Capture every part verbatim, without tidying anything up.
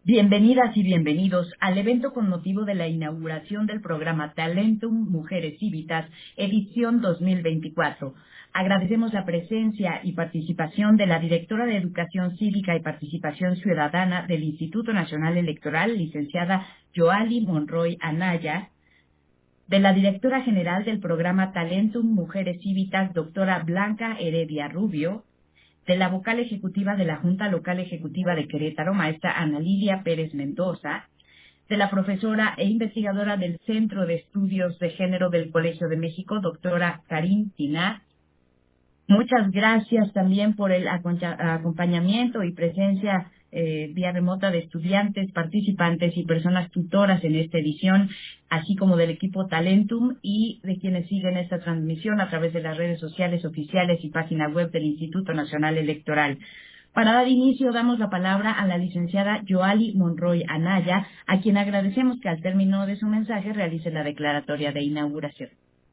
Bienvenidas y bienvenidos al evento con motivo de la inauguración del programa Talentum Mujeres Cívitas, edición dos mil veinticuatro. Agradecemos la presencia y participación de la directora de Educación Cívica y Participación Ciudadana del Instituto Nacional Electoral, licenciada Yoali Monroy Anaya, de la directora general del programa Talentum Mujeres Cívitas, doctora Blanca Heredia Rubio, de la vocal ejecutiva de la Junta Local Ejecutiva de Querétaro, maestra Ana Lilia Pérez Mendoza, de la profesora e investigadora del Centro de Estudios de Género del Colegio de México, doctora Karin Tinat. Muchas gracias también por el acompañamiento y presencia eh, vía remota de estudiantes, participantes y personas tutoras en esta edición, así como del equipo Talentum y de quienes siguen esta transmisión a través de las redes sociales oficiales y página web del Instituto Nacional Electoral. Para dar inicio, damos la palabra a la licenciada Yoali Monroy Anaya, a quien agradecemos que al término de su mensaje realice la declaratoria de inauguración.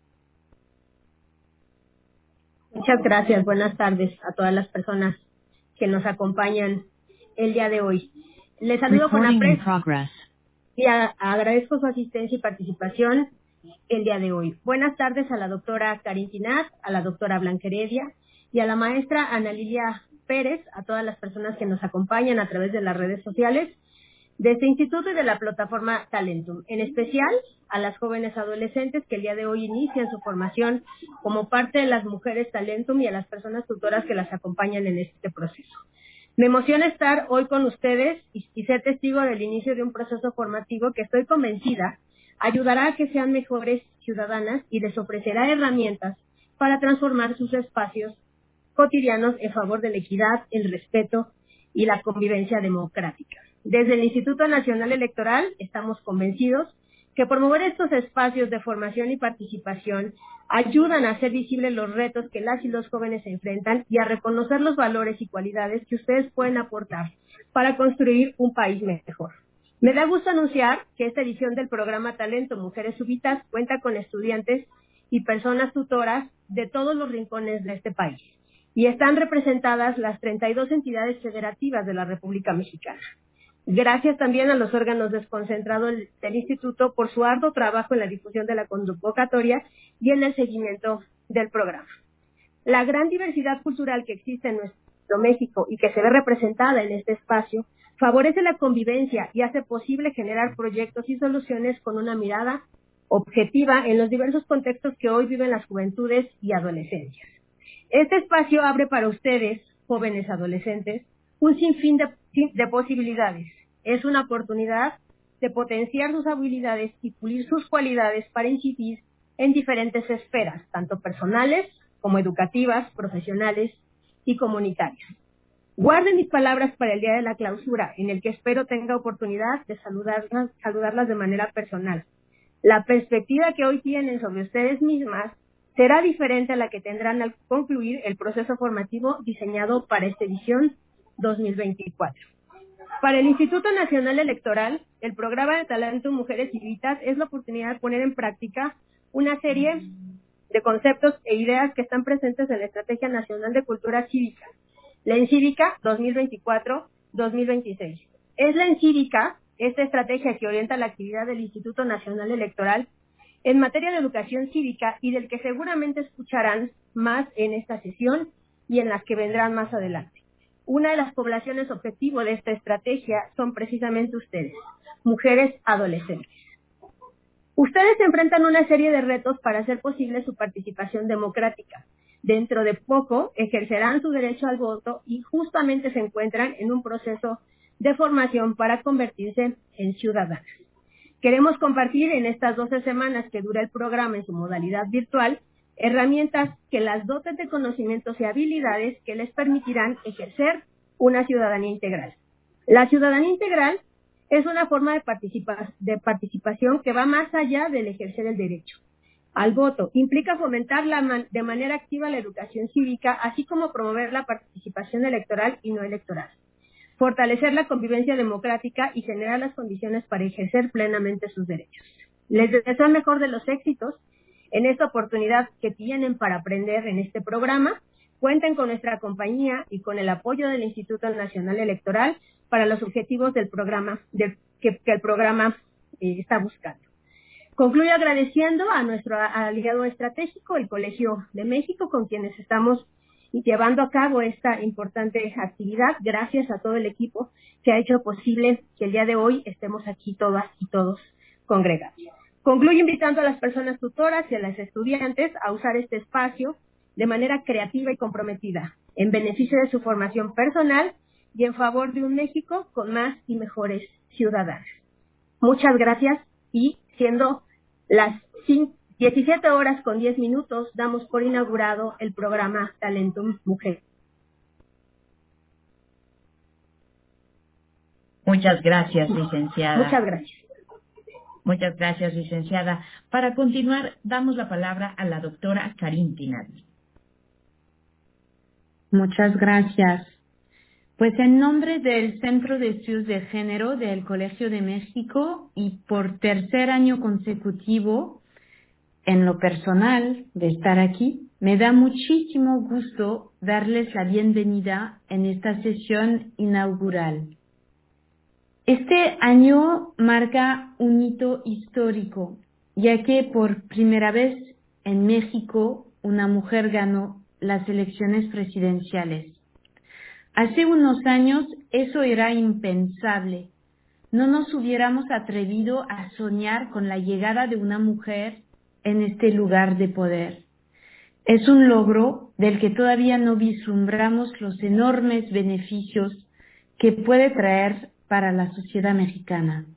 Muchas gracias. Buenas tardes a todas las personas que nos acompañan el día de hoy. Les saludo con aprecio y a, agradezco su asistencia y participación el día de hoy. Buenas tardes a la doctora Karin Tinat, a la doctora Blanca Heredia y a la maestra Ana Lilia Pérez, a todas las personas que nos acompañan a través de las redes sociales de este instituto y de la plataforma Talentum, en especial a las jóvenes adolescentes que el día de hoy inician su formación como parte de las mujeres Talentum y a las personas tutoras que las acompañan en este proceso. Me emociona estar hoy con ustedes y, y ser testigo del inicio de un proceso formativo que estoy convencida ayudará a que sean mejores ciudadanas y les ofrecerá herramientas para transformar sus espacios cotidianos en favor de la equidad, el respeto y la convivencia democrática. Desde el Instituto Nacional Electoral estamos convencidos que promover estos espacios de formación y participación ayudan a hacer visibles los retos que las y los jóvenes se enfrentan y a reconocer los valores y cualidades que ustedes pueden aportar para construir un país mejor. Me da gusto anunciar que esta edición del programa Talento Mujeres Cívitas cuenta con estudiantes y personas tutoras de todos los rincones de este país y están representadas las treinta y dos entidades federativas de la República Mexicana. Gracias también a los órganos desconcentrados del Instituto por su arduo trabajo en la difusión de la convocatoria y en el seguimiento del programa. La gran diversidad cultural que existe en nuestro México y que se ve representada en este espacio favorece la convivencia y hace posible generar proyectos y soluciones con una mirada objetiva en los diversos contextos que hoy viven las juventudes y adolescencias. Este espacio abre para ustedes, jóvenes adolescentes, un sinfín de, de posibilidades. Es una oportunidad de potenciar sus habilidades y pulir sus cualidades para incidir en diferentes esferas, tanto personales como educativas, profesionales y comunitarias. Guarden mis palabras para el día de la clausura, en el que espero tenga oportunidad de saludarlas, saludarlas de manera personal. La perspectiva que hoy tienen sobre ustedes mismas será diferente a la que tendrán al concluir el proceso formativo diseñado para esta edición dos mil veinticuatro. Para el Instituto Nacional Electoral, el programa de Talento Mujeres Cívitas es la oportunidad de poner en práctica una serie de conceptos e ideas que están presentes en la Estrategia Nacional de Cultura Cívica, la ENCívica dos mil veinticuatro dos mil veintiséis. Es la ENCívica, esta estrategia que orienta la actividad del Instituto Nacional Electoral en materia de educación cívica y del que seguramente escucharán más en esta sesión y en las que vendrán más adelante. Una de las poblaciones objetivo de esta estrategia son precisamente ustedes, mujeres adolescentes. Ustedes enfrentan una serie de retos para hacer posible su participación democrática. Dentro de poco ejercerán su derecho al voto y justamente se encuentran en un proceso de formación para convertirse en ciudadanas. Queremos compartir en estas doce semanas que dura el programa en su modalidad virtual herramientas que las doten de conocimientos y habilidades que les permitirán ejercer una ciudadanía integral. La ciudadanía integral es una forma de, participa de participación que va más allá del ejercer el derecho al voto. Implica fomentar la man de manera activa la educación cívica, así como promover la participación electoral y no electoral, fortalecer la convivencia democrática y generar las condiciones para ejercer plenamente sus derechos. Les deseo el mejor de los éxitos en esta oportunidad que tienen para aprender en este programa. Cuenten con nuestra compañía y con el apoyo del Instituto Nacional Electoral para los objetivos del programa, del, que, que el programa eh, está buscando. Concluyo agradeciendo a nuestro aliado estratégico, el Colegio de México, con quienes estamos llevando a cabo esta importante actividad. Gracias a todo el equipo que ha hecho posible que el día de hoy estemos aquí todas y todos congregados. Concluyo invitando a las personas tutoras y a las estudiantes a usar este espacio de manera creativa y comprometida, en beneficio de su formación personal y en favor de un México con más y mejores ciudadanos. Muchas gracias y siendo las diecisiete horas con diez minutos, damos por inaugurado el programa Talentum Mujer. Muchas gracias, licenciada. Muchas gracias. Muchas gracias, licenciada. Para continuar, damos la palabra a la doctora Karin Tinali. Muchas gracias. Pues en nombre del Centro de Estudios de Género del Colegio de México y por tercer año consecutivo, en lo personal de estar aquí, me da muchísimo gusto darles la bienvenida en esta sesión inaugural. Este año marca un hito histórico, ya que por primera vez en México una mujer ganó las elecciones presidenciales. Hace unos años eso era impensable. No nos hubiéramos atrevido a soñar con la llegada de una mujer en este lugar de poder. Es un logro del que todavía no vislumbramos los enormes beneficios que puede traer para la sociedad mexicana.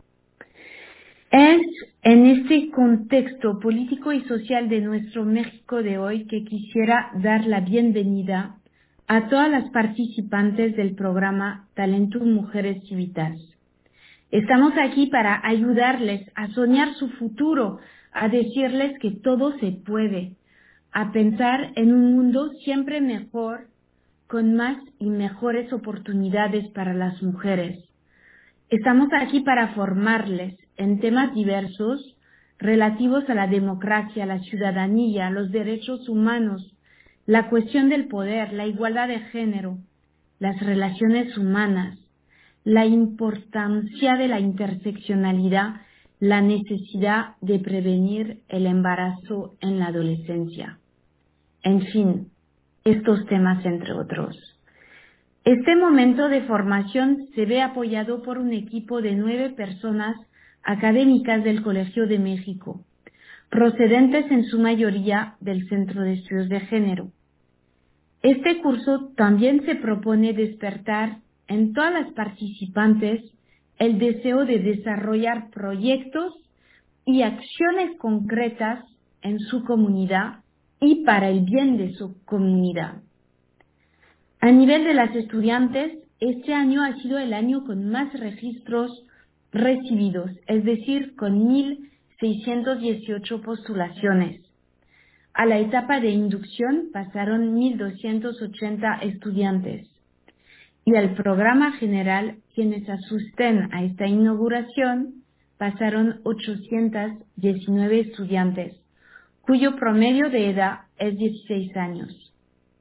Es en este contexto político y social de nuestro México de hoy que quisiera dar la bienvenida a todas las participantes del programa Talentum Mujeres Civitas. Estamos aquí para ayudarles a soñar su futuro, a decirles que todo se puede, a pensar en un mundo siempre mejor, con más y mejores oportunidades para las mujeres. Estamos aquí para formarles en temas diversos relativos a la democracia, la ciudadanía, los derechos humanos, la cuestión del poder, la igualdad de género, las relaciones humanas, la importancia de la interseccionalidad, la necesidad de prevenir el embarazo en la adolescencia. En fin, estos temas entre otros. Este momento de formación se ve apoyado por un equipo de nueve personas académicas del Colegio de México, procedentes en su mayoría del Centro de Estudios de Género. Este curso también se propone despertar en todas las participantes el deseo de desarrollar proyectos y acciones concretas en su comunidad y para el bien de su comunidad. A nivel de las estudiantes, este año ha sido el año con más registros recibidos, es decir, con mil seiscientas dieciocho postulaciones. A la etapa de inducción pasaron mil doscientos ochenta estudiantes. Y al programa general, quienes asisten a esta inauguración, pasaron ochocientos diecinueve estudiantes, cuyo promedio de edad es dieciséis años.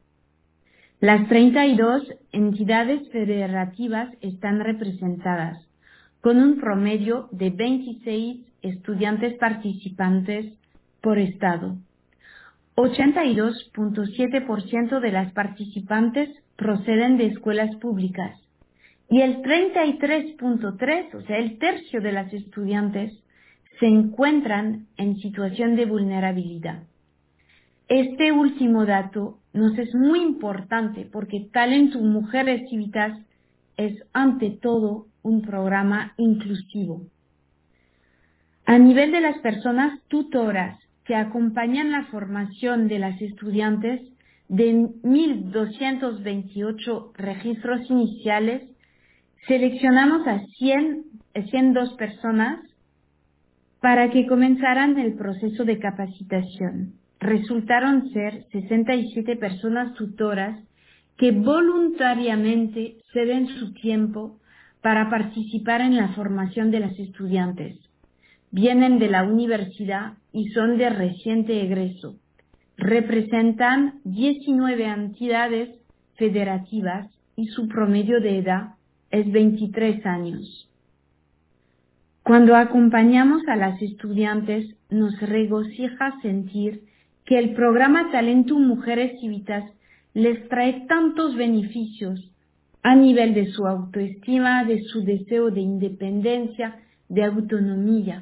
Las treinta y dos entidades federativas están representadas, con un promedio de veintiséis estudiantes participantes por estado. ochenta y dos punto siete por ciento de las participantes proceden de escuelas públicas y el treinta y tres punto tres por ciento, o sea, el tercio de las estudiantes, se encuentran en situación de vulnerabilidad. Este último dato nos es muy importante porque Talentum Mujeres Civitas es ante todo un programa inclusivo. A nivel de las personas tutoras que acompañan la formación de las estudiantes, de mil doscientos veintiocho registros iniciales, seleccionamos a cien, ciento dos personas para que comenzaran el proceso de capacitación. Resultaron ser sesenta y siete personas tutoras que voluntariamente ceden su tiempo para participar en la formación de las estudiantes. Vienen de la universidad y son de reciente egreso. Representan diecinueve entidades federativas y su promedio de edad es veintitrés años. Cuando acompañamos a las estudiantes, nos regocija sentir que el programa Talentum Mujeres Cívitas les trae tantos beneficios a nivel de su autoestima, de su deseo de independencia, de autonomía.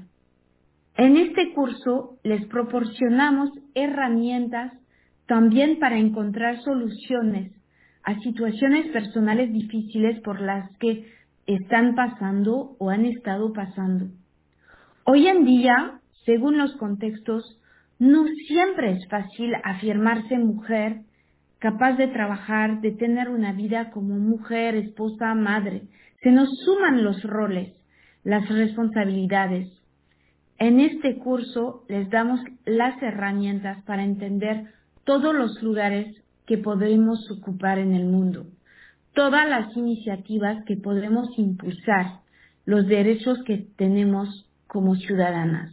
En este curso les proporcionamos herramientas también para encontrar soluciones a situaciones personales difíciles por las que están pasando o han estado pasando. Hoy en día, según los contextos, no siempre es fácil afirmarse mujer, capaz de trabajar, de tener una vida como mujer, esposa, madre. Se nos suman los roles, las responsabilidades. En este curso les damos las herramientas para entender todos los lugares que podemos ocupar en el mundo, todas las iniciativas que podemos impulsar, los derechos que tenemos como ciudadanas.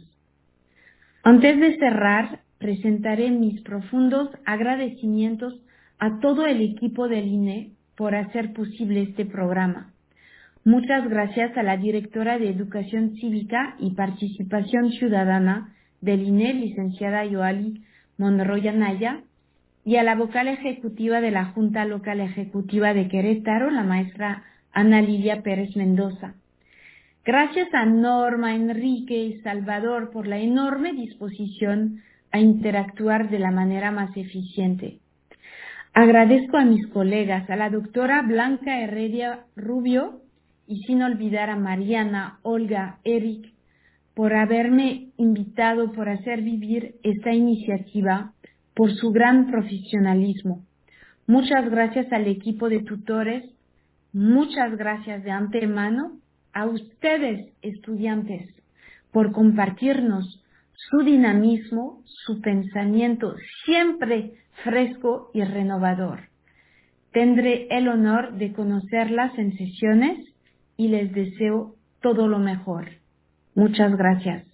Antes de cerrar, presentaré mis profundos agradecimientos a todo el equipo del I N E por hacer posible este programa. Muchas gracias a la directora de Educación Cívica y Participación Ciudadana del I N E, licenciada Yoali Monroy Anaya, y a la vocal ejecutiva de la Junta Local Ejecutiva de Querétaro, la maestra Ana Lilia Pérez Mendoza. Gracias a Norma, Enrique y Salvador por la enorme disposición a interactuar de la manera más eficiente. Agradezco a mis colegas, a la doctora Blanca Heredia Rubio, y sin olvidar a Mariana, Olga, Eric, por haberme invitado, por hacer vivir esta iniciativa, por su gran profesionalismo. Muchas gracias al equipo de tutores, muchas gracias de antemano a ustedes, estudiantes, por compartirnos su dinamismo, su pensamiento siempre fresco y renovador. Tendré el honor de conocerlas en sesiones y les deseo todo lo mejor. Muchas gracias.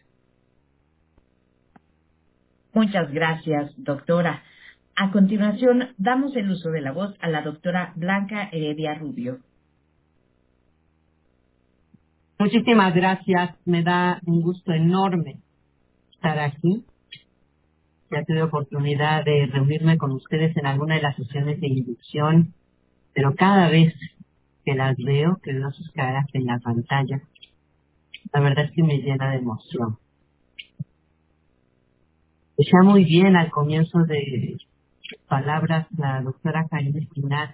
Muchas gracias, doctora. A continuación, damos el uso de la voz a la doctora Blanca Heredia Rubio. Muchísimas gracias. Me da un gusto enorme estar aquí. Ya tuve oportunidad de reunirme con ustedes en alguna de las sesiones de inducción, pero cada vez que las veo, que veo sus caras en la pantalla, la verdad es que me llena de emoción. Decía muy bien al comienzo de palabras la doctora Karina Espinal,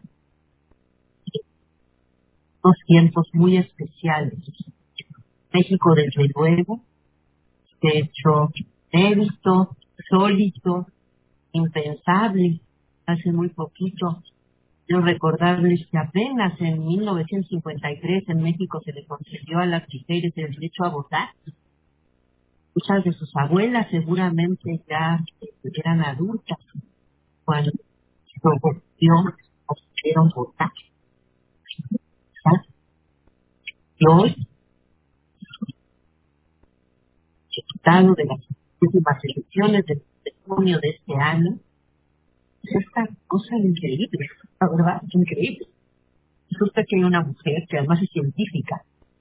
dos tiempos muy especiales. México, desde luego, de hecho, inédito, sólido, impensable, hace muy poquito. Quiero recordarles que apenas en mil novecientos cincuenta y tres en México se le concedió a las mujeres el derecho a votar. Muchas de sus abuelas seguramente ya eran adultas cuando se convirtió o pudieron votar. Y hoy, resultado de las últimas elecciones de junio de este año, es esta cosa increíble, la verdad, es increíble. Resulta que hay una mujer que además es científica,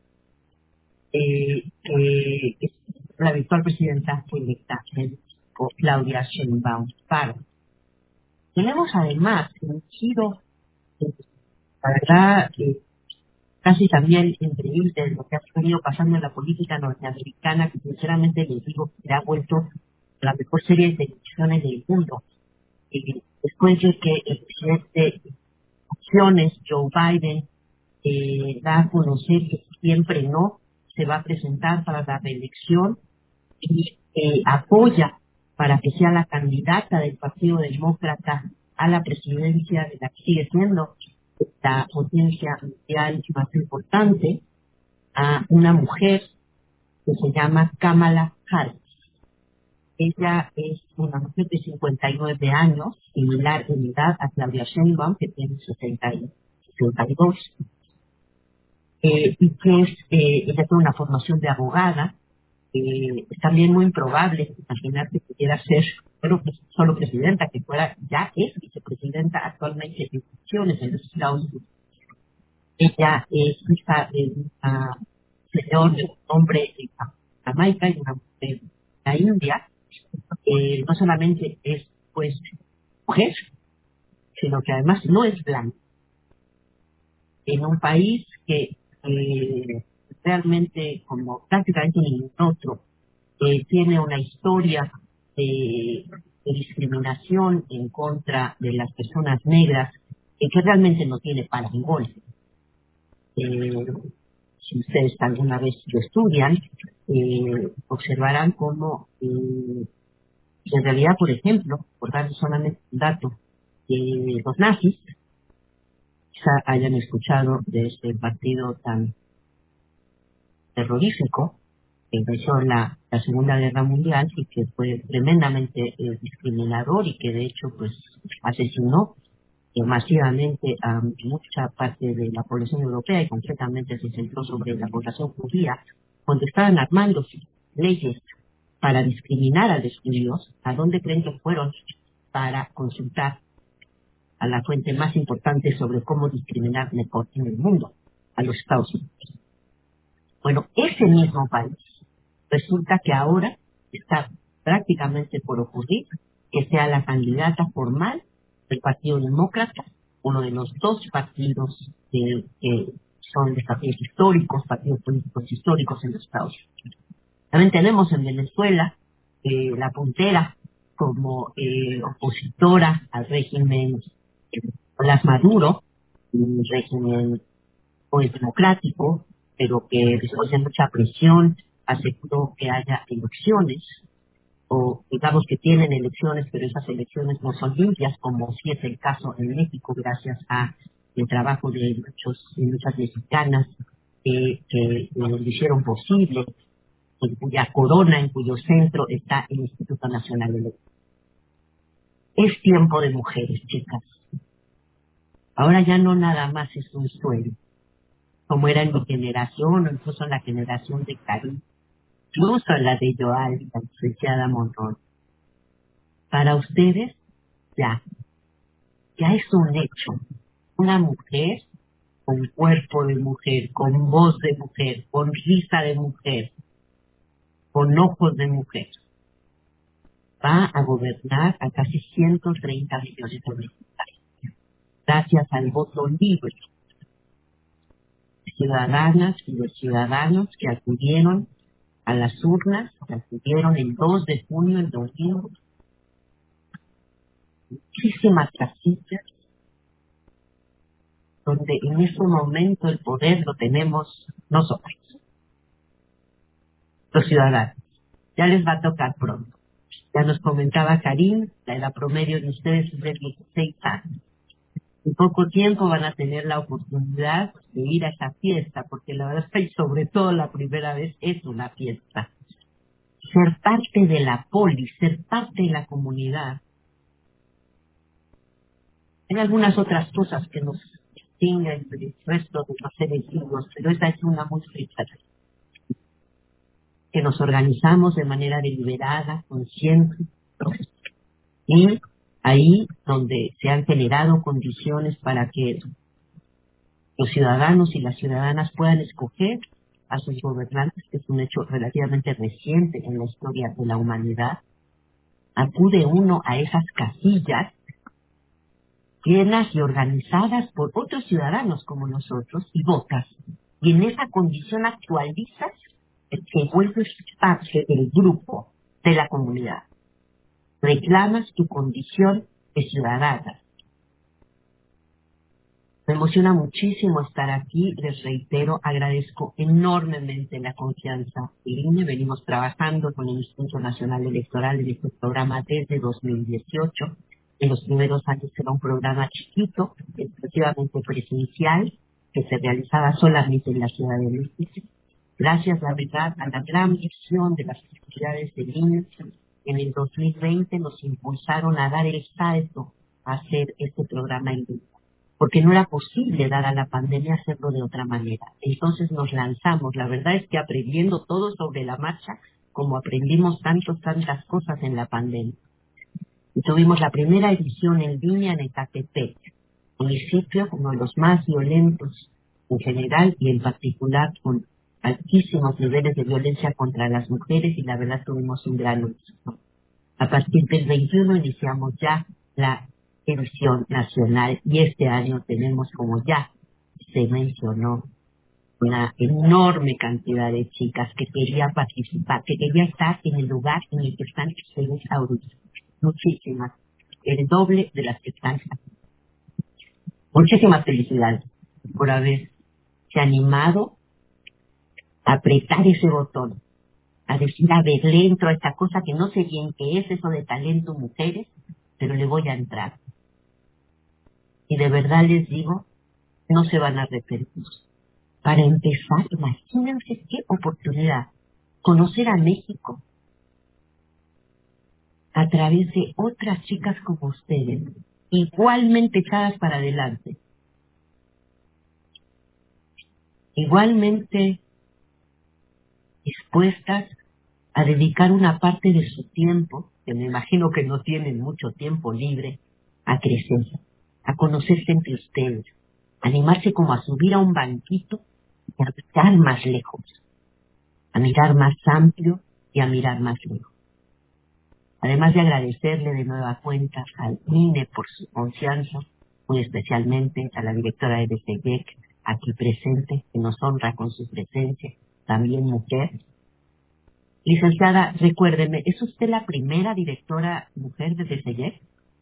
eh, que es la virtual presidenta electa, Claudia Sheinbaum Pardo. Tenemos además un giro, la verdad, eh, casi también increíble de lo que ha venido pasando en la política norteamericana, que sinceramente les digo que ha vuelto la mejor serie de televisiones del mundo. Eh, después de que el presidente de opciones, Joe Biden, eh, da a conocer que siempre no se va a presentar para la reelección y eh, apoya para que sea la candidata del Partido Demócrata a la presidencia de la que sigue siendo la potencia mundial más importante, a una mujer que se llama Kamala Harris. Ella es una mujer de cincuenta y nueve años, similar en edad a Claudia Sheinbaum, que tiene sesenta y dos, eh, y que es, eh, ella tiene una formación de abogada. Eh, es también muy improbable imaginar que pudiera ser bueno, pues, solo presidenta, que fuera, ya es vicepresidenta actualmente de funciones en los Estados Unidos. Ella es hija de un señor, de un hombre de Jamaica y una mujer de la India. Eh, no solamente es, pues, mujer, sino que además no es blanca. En un país que eh, realmente, como prácticamente ningún otro, eh, tiene una historia de, de discriminación en contra de las personas negras, eh, que realmente no tiene parangón. Eh, si ustedes alguna vez lo estudian, eh, observarán cómo, eh, en realidad, por ejemplo, por dar solamente un dato, eh, los nazis, quizá hayan escuchado de este partido tan terrorífico que empezó la, la Segunda Guerra Mundial y que fue tremendamente eh, discriminador y que de hecho pues asesinó eh, masivamente a mucha parte de la población europea y concretamente se centró sobre la población judía, cuando estaban armando leyes para discriminar a los judíos. ¿A dónde creen que fueron? Para consultar a la fuente más importante sobre cómo discriminar mejor en el mundo, a los Estados Unidos. Bueno, ese mismo país resulta que ahora está prácticamente por ocurrir que sea la candidata formal del Partido Demócrata, uno de los dos partidos que, que son de partidos históricos, partidos políticos históricos en los Estados Unidos. También tenemos en Venezuela eh, la puntera como eh, opositora al régimen eh, Nicolás Maduro, un régimen pues democrático, pero que después de mucha presión aceptó que haya elecciones, o digamos que tienen elecciones, pero esas elecciones no son limpias, como sí es el caso en México, gracias a el trabajo de muchos, de muchas mexicanas eh, que lo hicieron posible, en cuya corona, en cuyo centro está el Instituto Nacional Electoral. Es tiempo de mujeres, chicas. Ahora ya no nada más es un sueño, como era en mi generación, o incluso en la generación de Karim, incluso en la de Joal, la licenciada Monroy. Para ustedes, ya, ya es un hecho. Una mujer con cuerpo de mujer, con voz de mujer, con risa de mujer, con ojos de mujer, va a gobernar a casi ciento treinta millones de mexicanos, gracias al voto libre. Ciudadanas y los ciudadanos que acudieron a las urnas, que acudieron el dos de junio del domingo, muchísimas casillas, donde en ese momento el poder lo tenemos nosotros, los ciudadanos. Ya les va a tocar pronto. Ya nos comentaba Karim, la edad promedio de ustedes es de dieciséis años. En poco tiempo van a tener la oportunidad de ir a esa fiesta, porque la verdad y sobre todo la primera vez es una fiesta. Ser parte de la poli, ser parte de la comunidad. Hay algunas otras cosas que nos distinguen del resto de los seres vivos, pero esa es una muy rica. Que nos organizamos de manera deliberada, consciente, y ahí donde se han generado condiciones para que los ciudadanos y las ciudadanas puedan escoger a sus gobernantes, que es un hecho relativamente reciente en la historia de la humanidad, acude uno a esas casillas llenas y organizadas por otros ciudadanos como nosotros y votas. Y en esa condición actualizas que vuelves parte del grupo, de la comunidad. Reclamas tu condición de ciudadana. Me emociona muchísimo estar aquí. Les reitero, agradezco enormemente la confianza del I N E. Venimos trabajando con el Instituto Nacional Electoral en este programa desde dos mil dieciocho. En los primeros años era un programa chiquito, exclusivamente presencial, que se realizaba solamente en la Ciudad de México. Gracias, la verdad, a la gran visión de las actividades del I N E, en el dos mil veinte nos impulsaron a dar el salto a hacer este programa en vivo, porque no era posible, dada la pandemia, hacerlo de otra manera. Entonces nos lanzamos. La verdad es que aprendiendo todo sobre la marcha, como aprendimos tantas, tantas cosas en la pandemia. Y tuvimos la primera edición en línea en Ecatepec, municipio uno de los más violentos en general y en particular con altísimos niveles de violencia contra las mujeres, y la verdad tuvimos un gran éxito. A partir del veintiuno iniciamos ya la edición nacional y este año tenemos, como ya se mencionó, una enorme cantidad de chicas que quería participar, que quería estar en el lugar en el que están ustedes ahorita. Muchísimas, el doble de las que están aquí. Muchísimas felicidades por haberse animado a apretar ese botón, a decir, a ver, le entro a esta cosa que no sé bien qué es, eso de talento mujeres, pero le voy a entrar. Y de verdad les digo, no se van a arrepentir. Para empezar, imagínense qué oportunidad, conocer a México a través de otras chicas como ustedes, igualmente echadas para adelante, igualmente dispuestas a dedicar una parte de su tiempo, que me imagino que no tienen mucho tiempo libre, a crecer, a conocerse entre ustedes, a animarse como a subir a un banquito y a mirar más lejos, a mirar más amplio y a mirar más lejos. Además de agradecerle de nueva cuenta al I N E por su confianza, muy especialmente a la directora de S E G E C, aquí presente, que nos honra con su presencia, también mujer. Licenciada, recuérdeme, ¿es usted la primera directora mujer de S E G E C?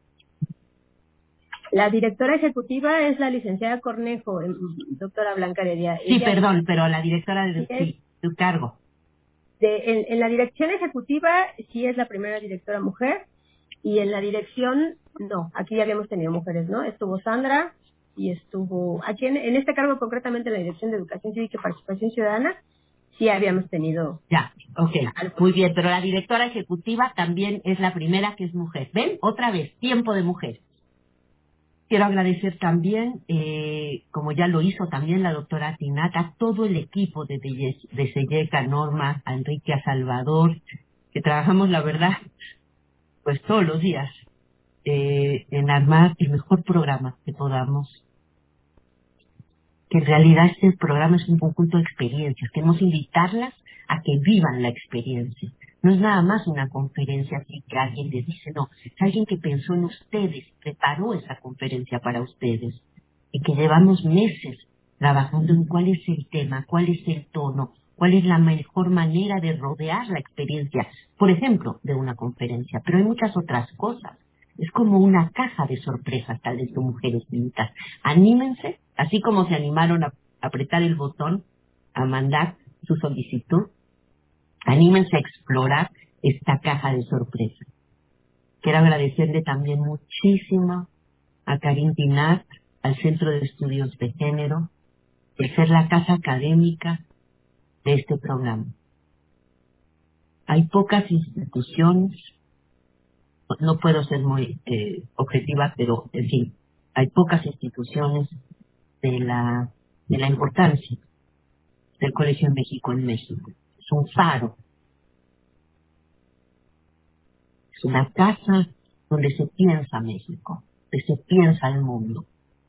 La directora ejecutiva es la licenciada Cornejo, doctora Blanca Heredia. Sí, Ella perdón, pero la directora de es, sí, su cargo. De, en, en la dirección ejecutiva sí es la primera directora mujer, y en la dirección no, aquí ya habíamos tenido mujeres, ¿no? Estuvo Sandra y estuvo, aquí en, en este cargo concretamente en la Dirección de Educación Cívica y Participación Ciudadana, sí habíamos tenido. Ya, ok, algo. Muy bien, pero la directora ejecutiva también es la primera que es mujer. ¿Ven? Otra vez, tiempo de mujer. Quiero agradecer también, eh, como ya lo hizo también la doctora Tinata, a todo el equipo de, de, de S E G E C, a Norma, a Enrique, a Salvador, que trabajamos, la verdad, pues todos los días, eh, en armar el mejor programa que podamos. Que en realidad este programa es un conjunto de experiencias. Queremos invitarlas a que vivan la experiencia. No es nada más una conferencia así que alguien les dice, no, es alguien que pensó en ustedes, preparó esa conferencia para ustedes, y que llevamos meses trabajando en cuál es el tema, cuál es el tono, cuál es la mejor manera de rodear la experiencia, por ejemplo, de una conferencia. Pero hay muchas otras cosas. Es como una caja de sorpresas, tal vez, de mujeres bonitas. Anímense, así como se animaron a apretar el botón, a mandar su solicitud. Anímense a explorar esta caja de sorpresas. Quiero agradecerle también muchísimo a Karin Tinat, al Centro de Estudios de Género, de ser la casa académica de este programa. Hay pocas instituciones, no puedo ser muy eh, objetiva, pero en fin, hay pocas instituciones de la de la importancia del Colegio de México en México. Es un faro, es una casa donde se piensa México, donde se piensa el mundo.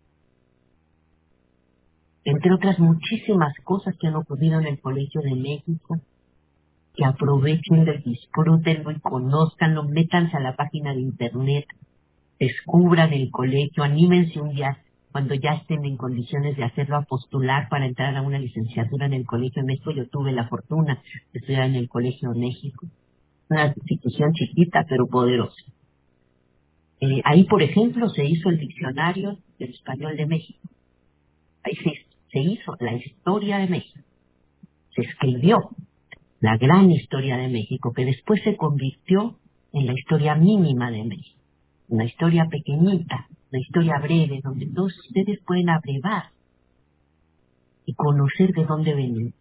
Entre otras muchísimas cosas que han ocurrido en el Colegio de México, que aprovechen, disfrútenlo y conózcanlo, métanse a la página de internet, descubran el colegio, anímense un día cuando ya estén en condiciones de hacerlo, a postular para entrar a una licenciatura en el Colegio de México. Yo tuve la fortuna de estudiar en el Colegio de México, una institución chiquita pero poderosa. Eh, ahí, por ejemplo, se hizo el diccionario del español de México. Ahí se, se hizo la historia de México. Se escribió la gran historia de México, que después se convirtió en la historia mínima de México. Una historia pequeñita, una historia breve, donde todos ustedes pueden abrevar y conocer de dónde venimos.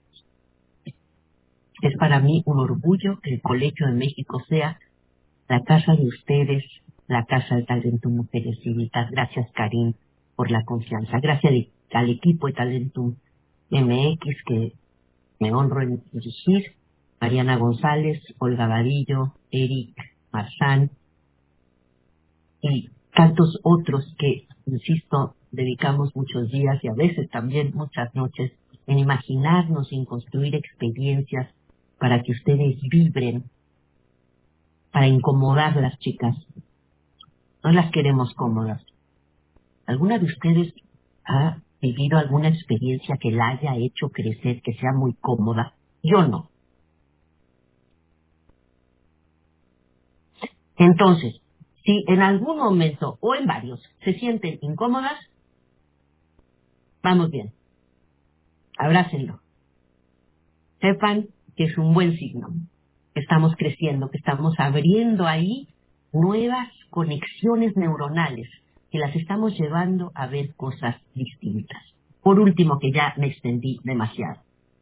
Es para mí un orgullo que el Colegio de México sea la casa de ustedes, la casa de Talento Mujeres Cívicas. Gracias, Karin, por la confianza. Gracias al equipo de Talento M X, que me honro en dirigir, Mariana González, Olga Vadillo, Eric Marzán, y tantos otros que, insisto, dedicamos muchos días y a veces también muchas noches en imaginarnos y en construir experiencias para que ustedes vibren, para incomodar a las chicas. No las queremos cómodas. ¿Alguna de ustedes ha vivido alguna experiencia que la haya hecho crecer, que sea muy cómoda? Yo no. Entonces, si en algún momento o en varios se sienten incómodas, vamos bien. Abrácenlo. Sepan que es un buen signo, que estamos creciendo, que estamos abriendo ahí nuevas conexiones neuronales, que las estamos llevando a ver cosas distintas. Por último, que ya me extendí demasiado.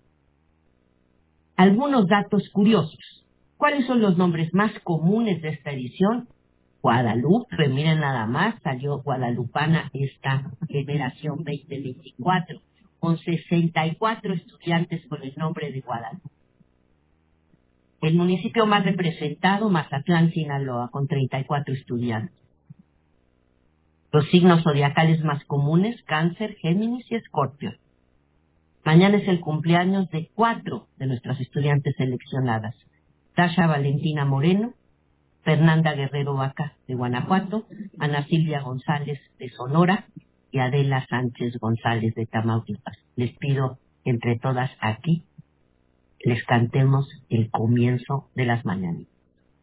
Algunos datos curiosos. ¿Cuáles son los nombres más comunes de esta edición? Guadalupe, miren nada más, salió guadalupana esta generación veinte veinticuatro, con sesenta y cuatro estudiantes con el nombre de Guadalupe. El municipio más representado, Mazatlán, Sinaloa, con treinta y cuatro estudiantes. Los signos zodiacales más comunes, Cáncer, Géminis y Escorpio. Mañana es el cumpleaños de cuatro de nuestras estudiantes seleccionadas. Tasha Valentina Moreno, Fernanda Guerrero Vaca de Guanajuato, Ana Silvia González de Sonora y Adela Sánchez González de Tamaulipas. Les pido que entre todas aquí les cantemos el comienzo de las mañanitas.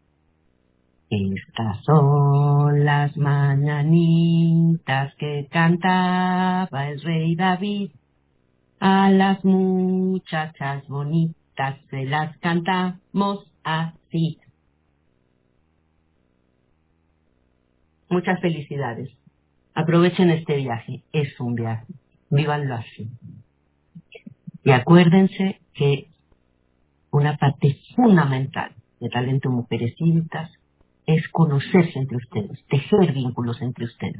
Estas son las mañanitas que cantaba el rey David. A las muchachas bonitas se las cantamos así. Muchas felicidades. Aprovechen este viaje. Es un viaje. Vívanlo así. Y acuérdense que una parte fundamental de Talento Mujeres Cívicas es conocerse entre ustedes, tejer vínculos entre ustedes.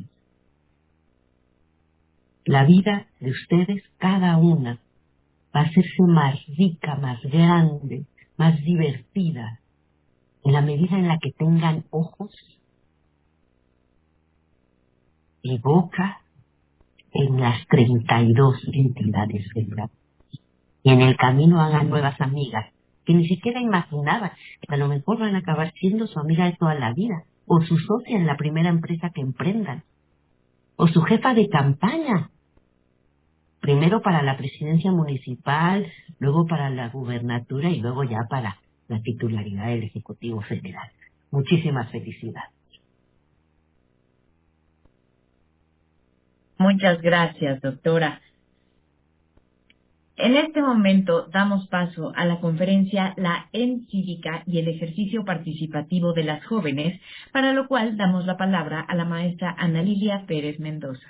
La vida de ustedes, cada una, va a hacerse más rica, más grande, más divertida, en la medida en la que tengan ojos y boca en las treinta y dos entidades federales. Y en el camino hagan nuevas amigas, que ni siquiera imaginaban, que a lo mejor van a acabar siendo su amiga de toda la vida, o su socia en la primera empresa que emprendan, o su jefa de campaña, primero para la presidencia municipal, luego para la gubernatura y luego ya para la titularidad del Ejecutivo Federal. Muchísimas felicidades. Muchas gracias, doctora. En este momento damos paso a la conferencia La EN Cívica y el ejercicio participativo de las jóvenes, para lo cual damos la palabra a la maestra Ana Lilia Pérez Mendoza.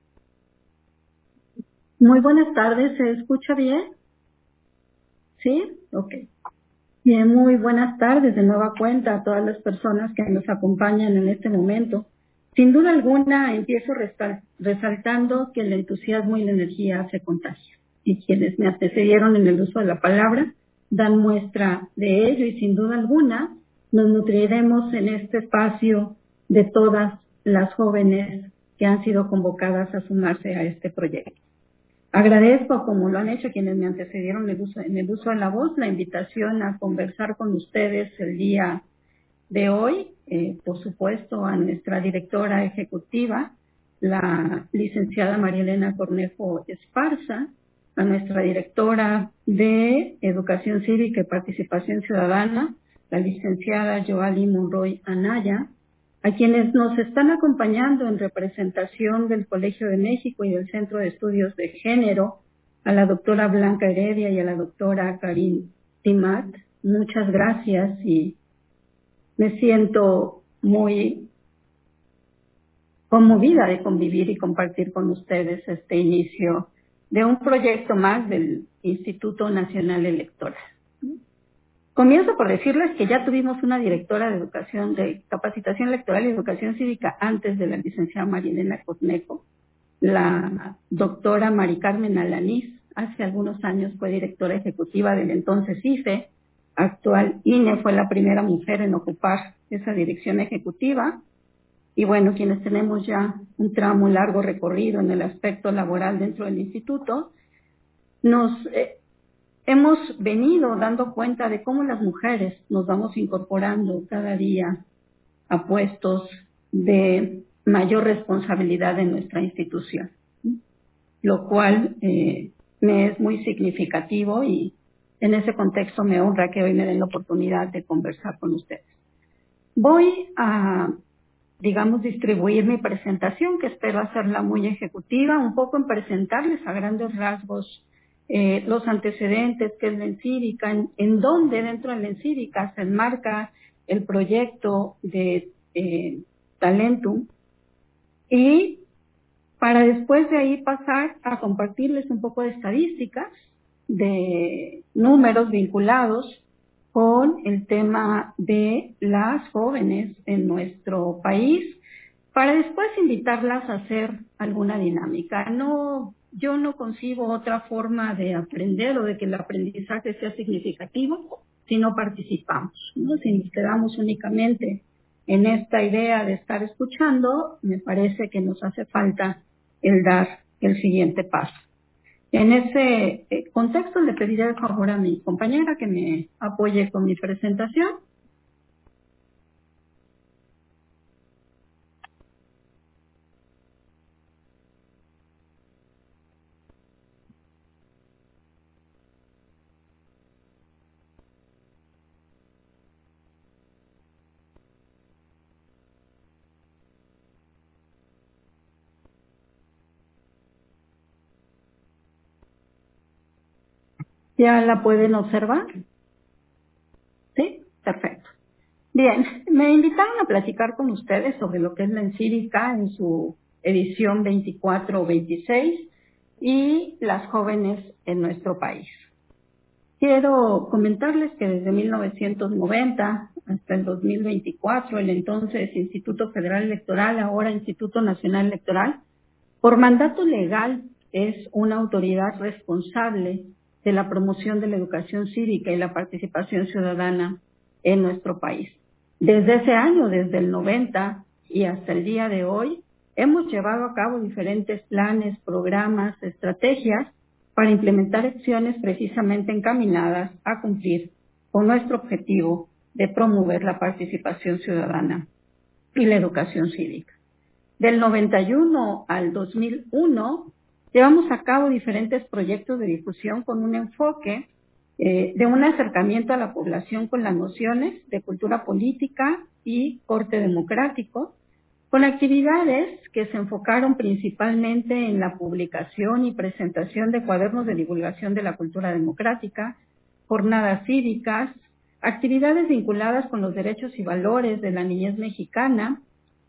Muy buenas tardes, ¿se escucha bien? ¿Sí? Ok. Bien, muy buenas tardes de nueva cuenta a todas las personas que nos acompañan en este momento. Sin duda alguna, empiezo resaltando que el entusiasmo y la energía se contagian. Y quienes me antecedieron en el uso de la palabra dan muestra de ello y sin duda alguna nos nutriremos en este espacio de todas las jóvenes que han sido convocadas a sumarse a este proyecto. Agradezco, como lo han hecho quienes me antecedieron en el uso, en el uso de la voz, la invitación a conversar con ustedes el día de hoy. Eh, por supuesto, a nuestra directora ejecutiva, la licenciada María Elena Cornejo Esparza, a nuestra directora de Educación Cívica y Participación Ciudadana, la licenciada Joali Monroy Anaya, a quienes nos están acompañando en representación del Colegio de México y del Centro de Estudios de Género, a la doctora Blanca Heredia y a la doctora Karin Timat. Muchas gracias y me siento muy conmovida de convivir y compartir con ustedes este inicio de un proyecto más del Instituto Nacional Electoral. Comienzo por decirles que ya tuvimos una directora de educación, de capacitación electoral y educación cívica antes de la licenciada María Elena Cornejo. La doctora Mari Carmen Alanís, hace algunos años fue directora ejecutiva del entonces I F E, actual I N E, fue la primera mujer en ocupar esa dirección ejecutiva. y bueno, quienes tenemos ya un tramo largo recorrido en el aspecto laboral dentro del instituto, nos eh, hemos venido dando cuenta de cómo las mujeres nos vamos incorporando cada día a puestos de mayor responsabilidad en nuestra institución, lo cual eh, me es muy significativo y en ese contexto me honra que hoy me den la oportunidad de conversar con ustedes. Voy a, digamos, distribuir mi presentación, que espero hacerla muy ejecutiva, un poco en presentarles a grandes rasgos eh, los antecedentes, qué es la Encívica, en, en dónde dentro de la Encívica se enmarca el proyecto de eh, Talentum, y para después de ahí pasar a compartirles un poco de estadísticas, de números vinculados con el tema de las jóvenes en nuestro país, para después invitarlas a hacer alguna dinámica. No, yo no concibo otra forma de aprender o de que el aprendizaje sea significativo si no participamos, ¿no? Si nos quedamos únicamente en esta idea de estar escuchando, me parece que nos hace falta el dar el siguiente paso. En ese contexto le pediré el favor a mi compañera que me apoye con mi presentación. ¿Ya la pueden observar? ¿Sí? Perfecto. Bien, me invitaron a platicar con ustedes sobre lo que es la Encívica en su edición veinticuatro o veintiséis y las jóvenes en nuestro país. Quiero comentarles que desde mil novecientos noventa hasta el dos mil veinticuatro, el entonces Instituto Federal Electoral, ahora Instituto Nacional Electoral, por mandato legal es una autoridad responsable de la promoción de la educación cívica y la participación ciudadana en nuestro país. Desde ese año, desde el noventa y hasta el día de hoy, hemos llevado a cabo diferentes planes, programas, estrategias para implementar acciones precisamente encaminadas a cumplir con nuestro objetivo de promover la participación ciudadana y la educación cívica. Del noventa y uno al dos mil uno, llevamos a cabo diferentes proyectos de difusión con un enfoque eh, de un acercamiento a la población con las nociones de cultura política y corte democrático, con actividades que se enfocaron principalmente en la publicación y presentación de cuadernos de divulgación de la cultura democrática, jornadas cívicas, actividades vinculadas con los derechos y valores de la niñez mexicana,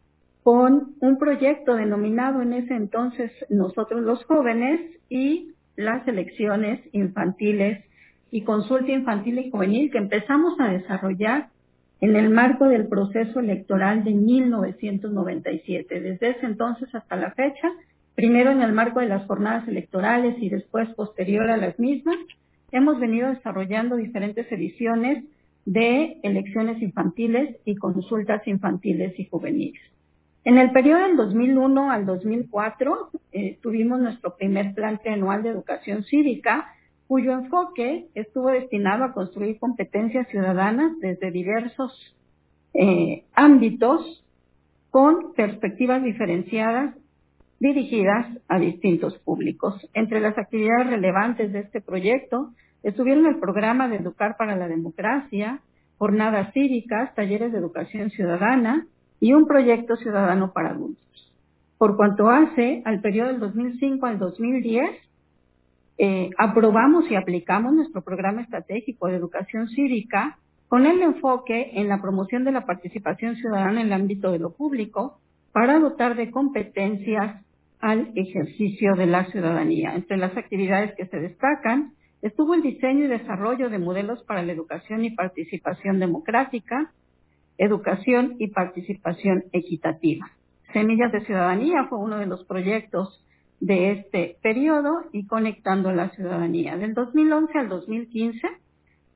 con un proyecto denominado en ese entonces Nosotros los Jóvenes y las elecciones infantiles y consulta infantil y juvenil que empezamos a desarrollar en el marco del proceso electoral de mil novecientos noventa y siete. Desde ese entonces hasta la fecha, primero en el marco de las jornadas electorales y después posterior a las mismas, hemos venido desarrollando diferentes ediciones de elecciones infantiles y consultas infantiles y juveniles. En el periodo del dos mil uno al dos mil cuatro eh, tuvimos nuestro primer plan trianual de educación cívica, cuyo enfoque estuvo destinado a construir competencias ciudadanas desde diversos eh, ámbitos con perspectivas diferenciadas dirigidas a distintos públicos. Entre las actividades relevantes de este proyecto estuvieron el programa de Educar para la Democracia, jornadas cívicas, talleres de educación ciudadana, y un proyecto ciudadano para adultos. Por cuanto hace al periodo del dos mil cinco al dos mil diez, eh, aprobamos y aplicamos nuestro programa estratégico de educación cívica con el enfoque en la promoción de la participación ciudadana en el ámbito de lo público para dotar de competencias al ejercicio de la ciudadanía. Entre las actividades que se destacan estuvo el diseño y desarrollo de modelos para la educación y participación democrática, educación y participación equitativa. Semillas de Ciudadanía fue uno de los proyectos de este periodo y Conectando la Ciudadanía. Del dos mil once al dos mil quince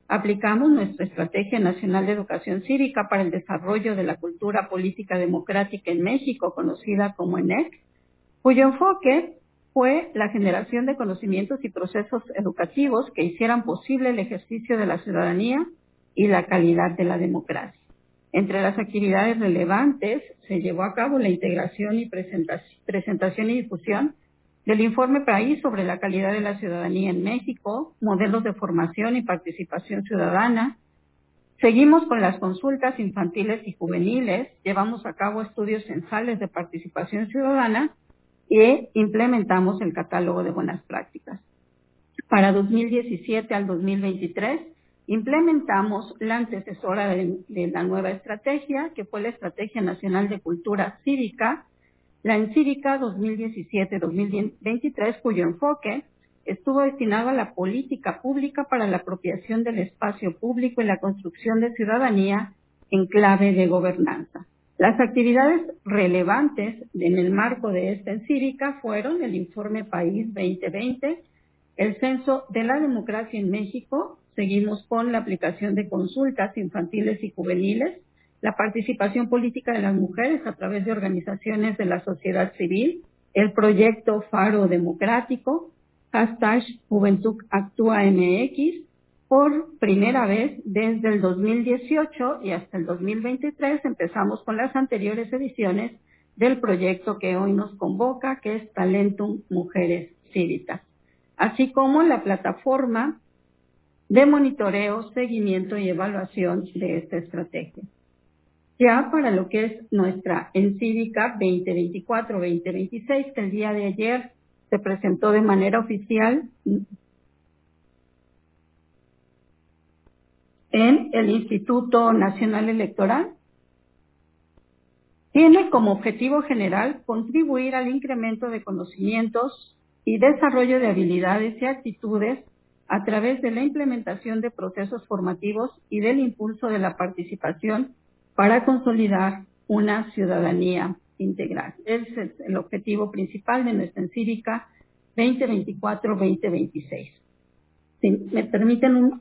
Aplicamos nuestra Estrategia Nacional de Educación Cívica para el Desarrollo de la Cultura Política Democrática en México, conocida como E N E C, cuyo enfoque fue la generación de conocimientos y procesos educativos que hicieran posible el ejercicio de la ciudadanía y la calidad de la democracia. Entre las actividades relevantes se llevó a cabo la integración y presentación y difusión del Informe País sobre la calidad de la ciudadanía en México, modelos de formación y participación ciudadana. Seguimos con las consultas infantiles y juveniles, llevamos a cabo estudios censales de participación ciudadana y implementamos el catálogo de buenas prácticas. Para dos mil diecisiete al dos mil veintitrés, implementamos la antecesora de, de la nueva estrategia, que fue la Estrategia Nacional de Cultura Cívica, la ENCívica dos mil diecisiete a dos mil veintitrés, cuyo enfoque estuvo destinado a la política pública para la apropiación del espacio público y la construcción de ciudadanía en clave de gobernanza. Las actividades relevantes en el marco de esta ENCívica fueron el Informe País veinte veinte, el Censo de la Democracia en México, seguimos con la aplicación de consultas infantiles y juveniles, la participación política de las mujeres a través de organizaciones de la sociedad civil, el proyecto Faro Democrático, hashtag Juventud Actúa M X, por primera vez desde el dos mil dieciocho y hasta el dos mil veintitrés empezamos con las anteriores ediciones del proyecto que hoy nos convoca, que es Talentum Mujeres Cívicas, así como la plataforma de monitoreo, seguimiento y evaluación de esta estrategia. Ya para lo que es nuestra ENCívica veinte veinticuatro veinte veintiséis, que el día de ayer se presentó de manera oficial en el Instituto Nacional Electoral, tiene como objetivo general contribuir al incremento de conocimientos y desarrollo de habilidades y actitudes a través de la implementación de procesos formativos y del impulso de la participación para consolidar una ciudadanía integral. Ese es el objetivo principal de nuestra ENCívica veinte veinticuatro veinte veintiséis. Si me permiten un...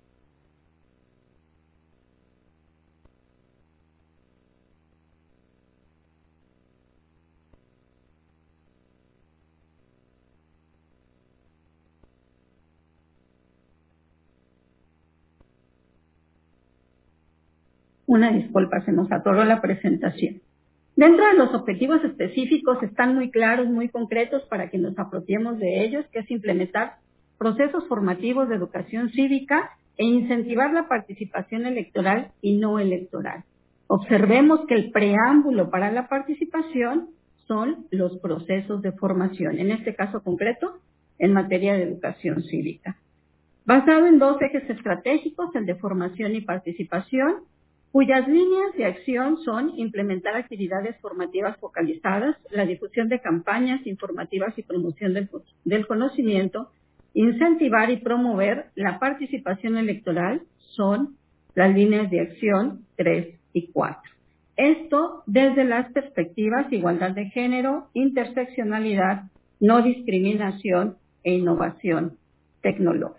Una disculpa, se nos atoró la presentación. Dentro de los objetivos específicos están muy claros, muy concretos para que nos apropiemos de ellos, que es implementar procesos formativos de educación cívica e incentivar la participación electoral y no electoral. Observemos que el preámbulo para la participación son los procesos de formación, en este caso concreto, en materia de educación cívica. Basado en dos ejes estratégicos, el de formación y participación, cuyas líneas de acción son implementar actividades formativas focalizadas, la difusión de campañas informativas y promoción del, del conocimiento, incentivar y promover la participación electoral, son las líneas de acción tres y cuatro. Esto desde las perspectivas de igualdad de género, interseccionalidad, no discriminación e innovación tecnológica.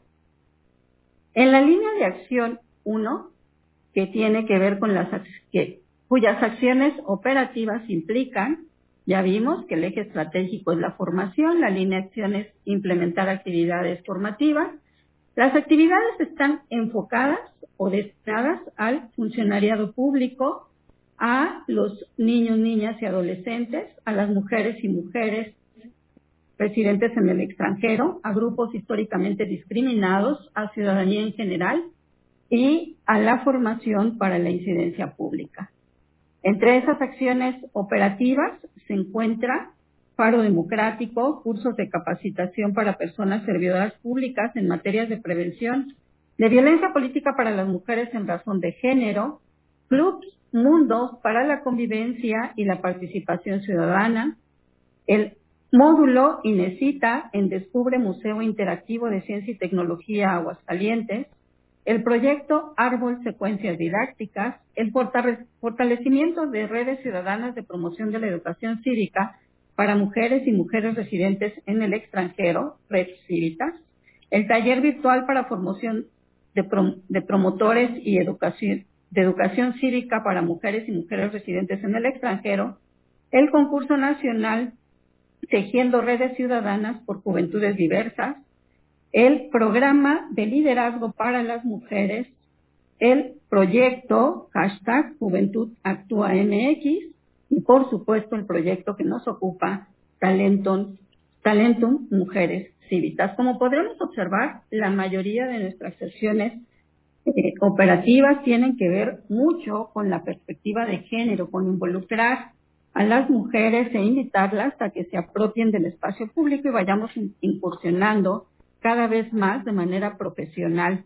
En la línea de acción uno, que tiene que ver con las que, cuyas acciones operativas implican, ya vimos que el eje estratégico es la formación, la línea de acción es implementar actividades formativas. Las actividades están enfocadas o destinadas al funcionariado público, a los niños, niñas y adolescentes, a las mujeres y mujeres residentes en el extranjero, a grupos históricamente discriminados, a ciudadanía en general, y a la formación para la incidencia pública. Entre esas acciones operativas se encuentra Faro Democrático, cursos de capacitación para personas servidoras públicas en materias de prevención de violencia política para las mujeres en razón de género, Club Mundo para la convivencia y la participación ciudadana, el módulo INECITA en Descubre Museo Interactivo de Ciencia y Tecnología Aguascalientes, el proyecto Árbol Secuencias Didácticas, el fortalecimiento de redes ciudadanas de promoción de la educación cívica para mujeres y mujeres residentes en el extranjero, Red Cívitas, el taller virtual para formación de, prom de promotores y educación, de educación cívica para mujeres y mujeres residentes en el extranjero, el concurso nacional Tejiendo Redes Ciudadanas por Juventudes Diversas, el programa de liderazgo para las mujeres, el proyecto hashtag Juventud Actúa M X y por supuesto el proyecto que nos ocupa Talentum, Talentum Mujeres Cívitas. Como podremos observar, la mayoría de nuestras sesiones eh, operativas tienen que ver mucho con la perspectiva de género, con involucrar a las mujeres e invitarlas a que se apropien del espacio público y vayamos incursionando cada vez más de manera profesional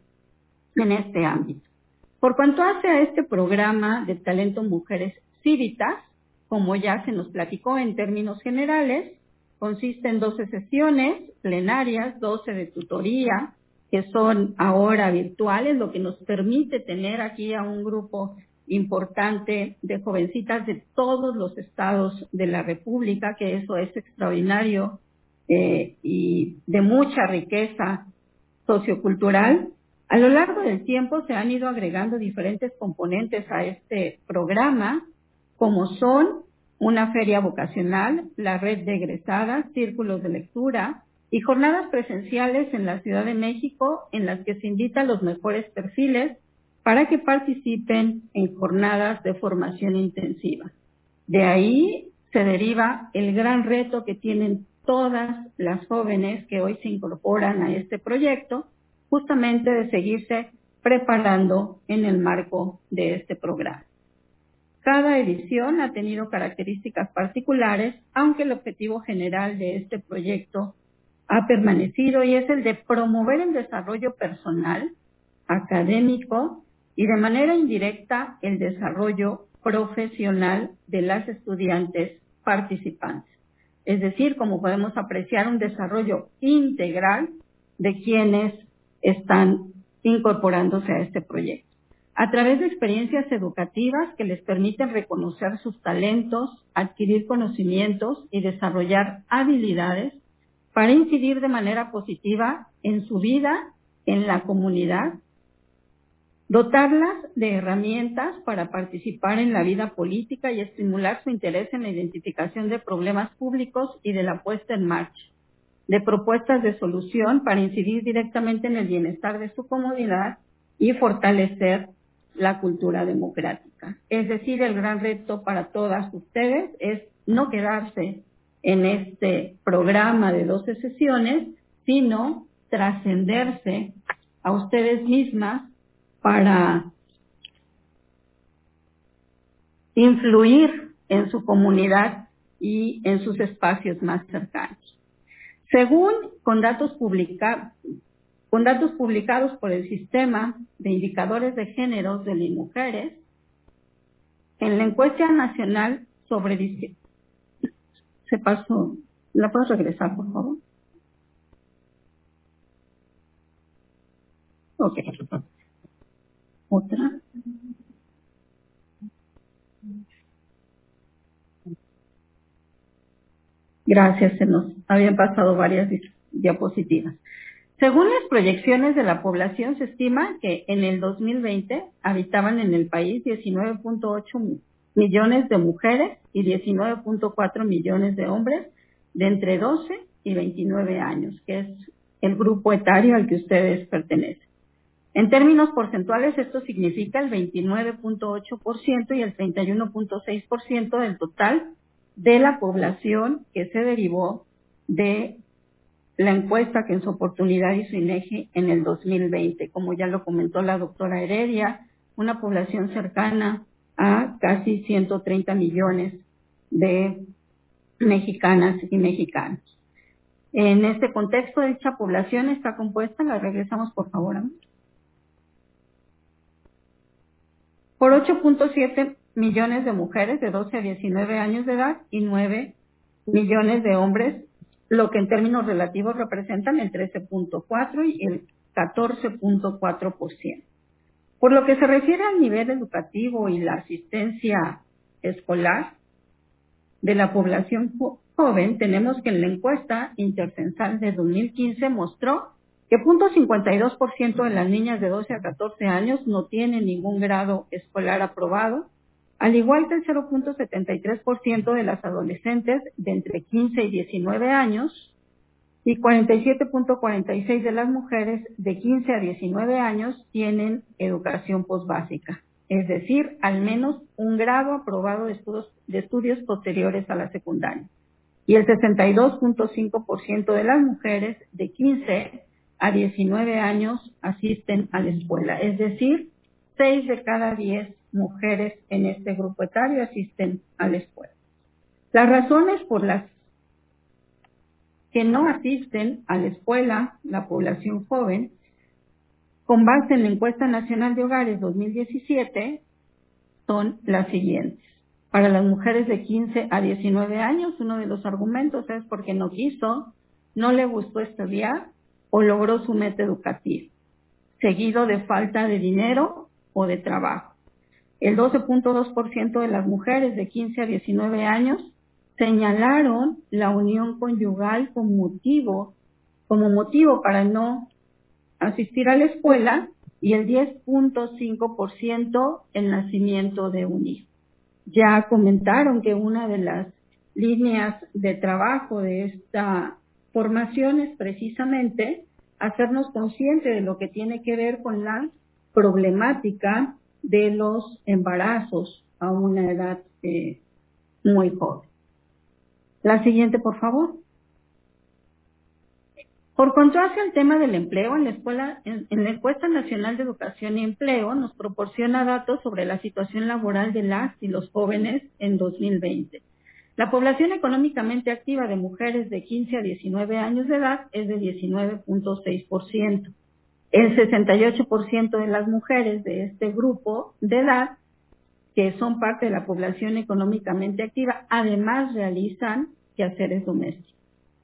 en este ámbito. Por cuanto hace a este programa de Talento Mujeres Cívitas, como ya se nos platicó en términos generales, consiste en doce sesiones plenarias, doce de tutoría, que son ahora virtuales, lo que nos permite tener aquí a un grupo importante de jovencitas de todos los estados de la República, que eso es extraordinario eh, y de mucha riqueza sociocultural. A lo largo del tiempo se han ido agregando diferentes componentes a este programa, como son una feria vocacional, la red de egresadas, círculos de lectura y jornadas presenciales en la Ciudad de México en las que se invita a los mejores perfiles para que participen en jornadas de formación intensiva. De ahí se deriva el gran reto que tienen todas las jóvenes que hoy se incorporan a este proyecto, justamente de seguirse preparando en el marco de este programa. Cada edición ha tenido características particulares, aunque el objetivo general de este proyecto ha permanecido y es el de promover el desarrollo personal, académico y de manera indirecta el desarrollo profesional de las estudiantes participantes. Es decir, como podemos apreciar, un desarrollo integral de quienes están incorporándose a este proyecto. A través de experiencias educativas que les permiten reconocer sus talentos, adquirir conocimientos y desarrollar habilidades para incidir de manera positiva en su vida, en la comunidad, dotarlas de herramientas para participar en la vida política y estimular su interés en la identificación de problemas públicos y de la puesta en marcha de propuestas de solución para incidir directamente en el bienestar de su comunidad y fortalecer la cultura democrática. Es decir, el gran reto para todas ustedes es no quedarse en este programa de doce sesiones, sino trascenderse a ustedes mismas para influir en su comunidad y en sus espacios más cercanos. Según con datos, publica, con datos publicados por el Sistema de Indicadores de Géneros de las Mujeres, en la encuesta nacional sobre discriminación, se pasó, ¿la puedes regresar, por favor? Ok. Otra. Gracias, se nos habían pasado varias diapositivas. Según las proyecciones de la población, se estima que en el dos mil veinte habitaban en el país diecinueve punto ocho millones de mujeres y diecinueve punto cuatro millones de hombres de entre doce y veintinueve años, que es el grupo etario al que ustedes pertenecen. En términos porcentuales, esto significa el veintinueve punto ocho por ciento y el treinta y uno punto seis por ciento del total de la población que se derivó de la encuesta que en su oportunidad hizo INEGI en el dos mil veinte. Como ya lo comentó la doctora Heredia, una población cercana a casi ciento treinta millones de mexicanas y mexicanos. En este contexto, dicha población está compuesta, la regresamos por favor, amor, por ocho punto siete millones de mujeres de doce a diecinueve años de edad y nueve millones de hombres, lo que en términos relativos representan el trece punto cuatro y el catorce punto cuatro por ciento. Por lo que se refiere al nivel educativo y la asistencia escolar de la población joven, tenemos que en la encuesta intercensal de dos mil quince mostró que cero punto cincuenta y dos por ciento de las niñas de doce a catorce años no tienen ningún grado escolar aprobado, al igual que el cero punto setenta y tres por ciento de las adolescentes de entre quince y diecinueve años, y cuarenta y siete punto cuarenta y seis por ciento de las mujeres de quince a diecinueve años tienen educación posbásica, es decir, al menos un grado aprobado de estudios, de estudios posteriores a la secundaria. Y el sesenta y dos punto cinco por ciento de las mujeres de quince a diecinueve años asisten a la escuela, es decir, seis de cada diez mujeres en este grupo etario asisten a la escuela. Las razones por las que no asisten a la escuela la población joven, con base en la Encuesta Nacional de Hogares dos mil diecisiete, son las siguientes. Para las mujeres de quince a diecinueve años, uno de los argumentos es porque no quiso, no le gustó estudiar o logró su meta educativa, seguido de falta de dinero o de trabajo. El doce punto dos por ciento de las mujeres de quince a diecinueve años señalaron la unión conyugal como motivo, como motivo para no asistir a la escuela, y el diez punto cinco por ciento el nacimiento de un hijo. Ya comentaron que una de las líneas de trabajo de esta formación es precisamente hacernos conscientes de lo que tiene que ver con la problemática de los embarazos a una edad eh, muy joven. La siguiente, por favor. Por contraste al tema del empleo, en la escuela, en, en la Encuesta Nacional de Educación y Empleo nos proporciona datos sobre la situación laboral de las y los jóvenes en dos mil veinte. La población económicamente activa de mujeres de quince a diecinueve años de edad es de diecinueve punto seis por ciento. El sesenta y ocho por ciento de las mujeres de este grupo de edad, que son parte de la población económicamente activa, además realizan quehaceres domésticos.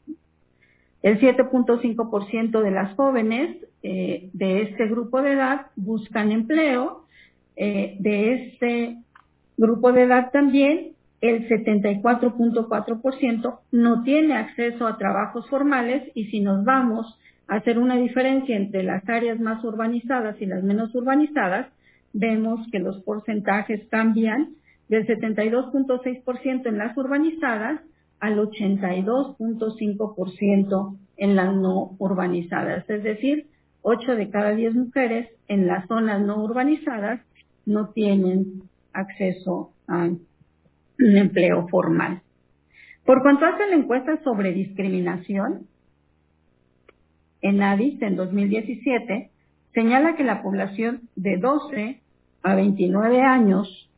El siete punto cinco por ciento de las jóvenes eh, de este grupo de edad buscan empleo. Eh, de este grupo de edad también, el setenta y cuatro punto cuatro por ciento no tiene acceso a trabajos formales, y si nos vamos a hacer una diferencia entre las áreas más urbanizadas y las menos urbanizadas, vemos que los porcentajes cambian del setenta y dos punto seis por ciento en las urbanizadas al ochenta y dos punto cinco por ciento en las no urbanizadas. Es decir, ocho de cada diez mujeres en las zonas no urbanizadas no tienen acceso a un empleo formal. Por cuanto hace la encuesta sobre discriminación, en ADIS en dos mil diecisiete, señala que la población de doce a veintinueve años,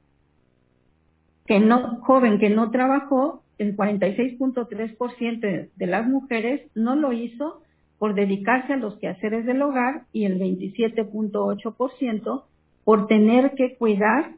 que no, joven que no trabajó, el cuarenta y seis punto tres por ciento de las mujeres no lo hizo por dedicarse a los quehaceres del hogar, y el veintisiete punto ocho por ciento por tener que cuidar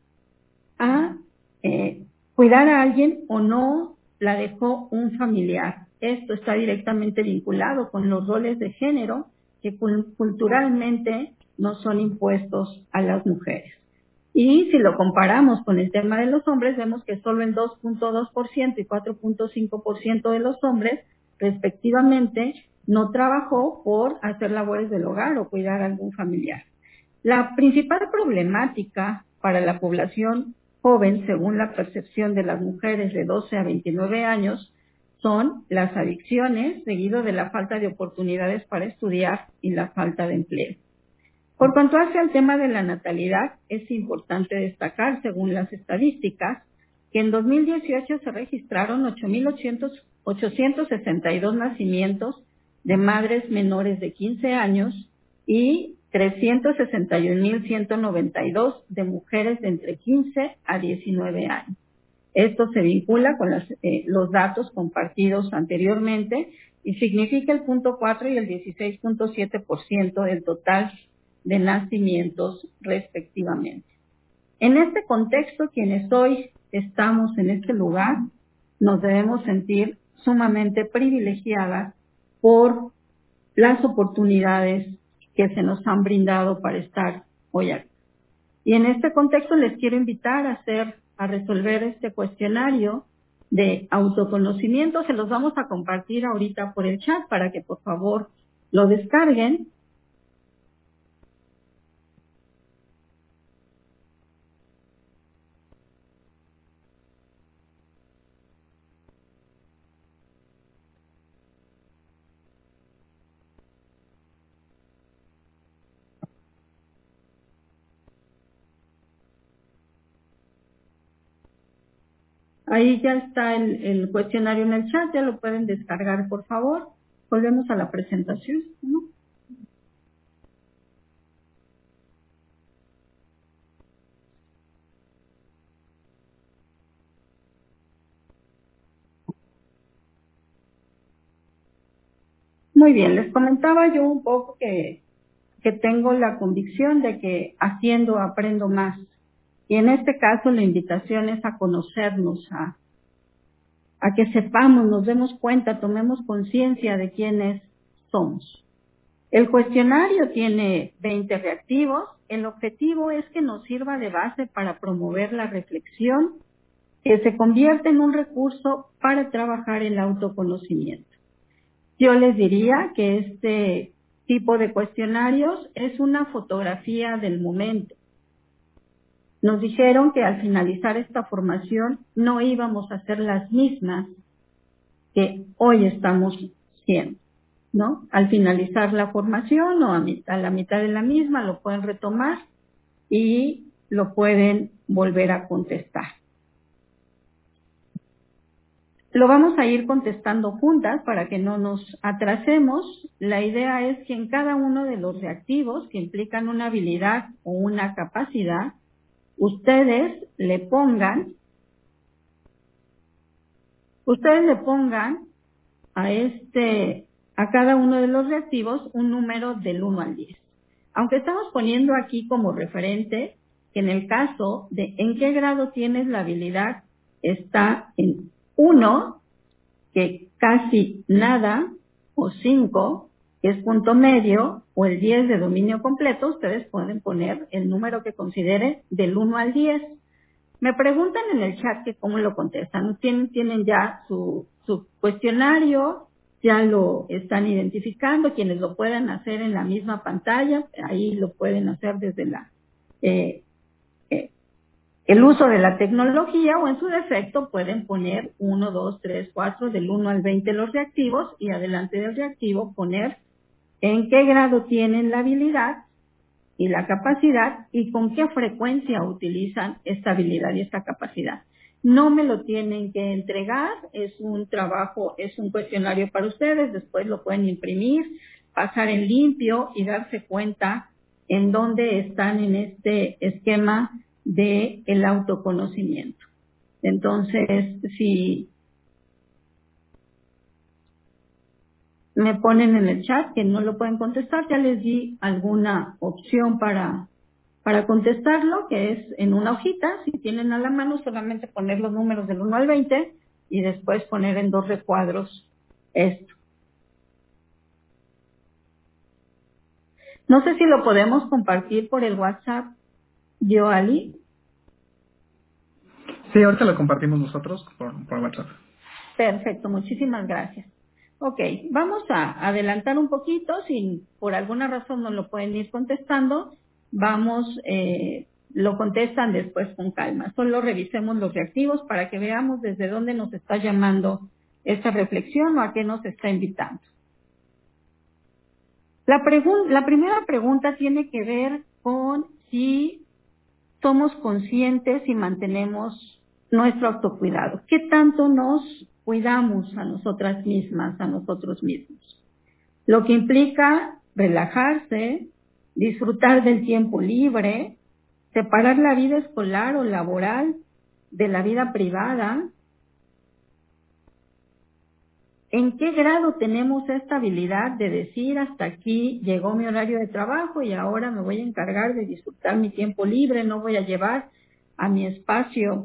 a, eh, cuidar a alguien o no la dejó un familiar. Esto está directamente vinculado con los roles de género que culturalmente no son impuestos a las mujeres. Y si lo comparamos con el tema de los hombres, vemos que solo el dos punto dos por ciento y cuatro punto cinco por ciento de los hombres, respectivamente, no trabajó por hacer labores del hogar o cuidar a algún familiar. La principal problemática para la población joven, según la percepción de las mujeres de doce a veintinueve años, son las adicciones, seguido de la falta de oportunidades para estudiar y la falta de empleo. Por cuanto hace al tema de la natalidad, es importante destacar, según las estadísticas, que en dos mil dieciocho se registraron ocho mil ochocientos sesenta y dos nacimientos de madres menores de quince años y trescientos sesenta y un mil ciento noventa y dos de mujeres de entre quince a diecinueve años. Esto se vincula con las, eh, los datos compartidos anteriormente y significa el punto cuatro y el dieciséis punto siete por ciento del total de nacimientos respectivamente. En este contexto, quienes hoy estamos en este lugar, nos debemos sentir sumamente privilegiadas por las oportunidades que se nos han brindado para estar hoy aquí. Y en este contexto les quiero invitar a hacer, a resolver este cuestionario de autoconocimiento. Se los vamos a compartir ahorita por el chat para que por favor lo descarguen. Ahí ya está el, el cuestionario en el chat, ya lo pueden descargar, por favor. Volvemos a la presentación, ¿no? Muy bien, les comentaba yo un poco que, que tengo la convicción de que haciendo aprendo más. Y en este caso la invitación es a conocernos, a, a que sepamos, nos demos cuenta, tomemos conciencia de quiénes somos. El cuestionario tiene veinte reactivos. El objetivo es que nos sirva de base para promover la reflexión, que se convierte en un recurso para trabajar el autoconocimiento. Yo les diría que este tipo de cuestionarios es una fotografía del momento. Nos dijeron que al finalizar esta formación no íbamos a ser las mismas que hoy estamos siendo, ¿no? Al finalizar la formación o a, mitad, a la mitad de la misma lo pueden retomar y lo pueden volver a contestar. Lo vamos a ir contestando juntas para que no nos atrasemos. La idea es que en cada uno de los reactivos que implican una habilidad o una capacidad, ustedes le pongan, ustedes le pongan a este, a cada uno de los reactivos un número del uno al diez. Aunque estamos poniendo aquí como referente que en el caso de en qué grado tienes la habilidad está en uno, que casi nada, o cinco, que es punto medio, o el diez de dominio completo, ustedes pueden poner el número que consideren del uno al diez. Me preguntan en el chat que cómo lo contestan. Tienen, tienen ya su, su cuestionario, ya lo están identificando. Quienes lo puedan hacer en la misma pantalla, ahí lo pueden hacer desde la eh, eh, el uso de la tecnología, o en su defecto pueden poner uno, dos, tres, cuatro, del uno al veinte los reactivos, y adelante del reactivo poner en qué grado tienen la habilidad y la capacidad y con qué frecuencia utilizan esta habilidad y esta capacidad. No me lo tienen que entregar, es un trabajo, es un cuestionario para ustedes, después lo pueden imprimir, pasar en limpio y darse cuenta en dónde están en este esquema de el autoconocimiento. Entonces, si me ponen en el chat que no lo pueden contestar, ya les di alguna opción para, para contestarlo, que es en una hojita. Si tienen a la mano, solamente poner los números del uno al veinte y después poner en dos recuadros esto. No sé si lo podemos compartir por el WhatsApp, Yoali. Sí, ahorita lo compartimos nosotros por, por WhatsApp. Perfecto, muchísimas gracias. Ok, vamos a adelantar un poquito, si por alguna razón no lo pueden ir contestando, vamos, eh, lo contestan después con calma. Solo revisemos los reactivos para que veamos desde dónde nos está llamando esta reflexión o a qué nos está invitando. La, pregun- la primera pregunta tiene que ver con si somos conscientes y mantenemos nuestro autocuidado. ¿Qué tanto nos cuidamos a nosotras mismas, a nosotros mismos? Lo que implica relajarse, disfrutar del tiempo libre, separar la vida escolar o laboral de la vida privada. ¿En qué grado tenemos esta habilidad de decir hasta aquí llegó mi horario de trabajo y ahora me voy a encargar de disfrutar mi tiempo libre, no voy a llevar a mi espacio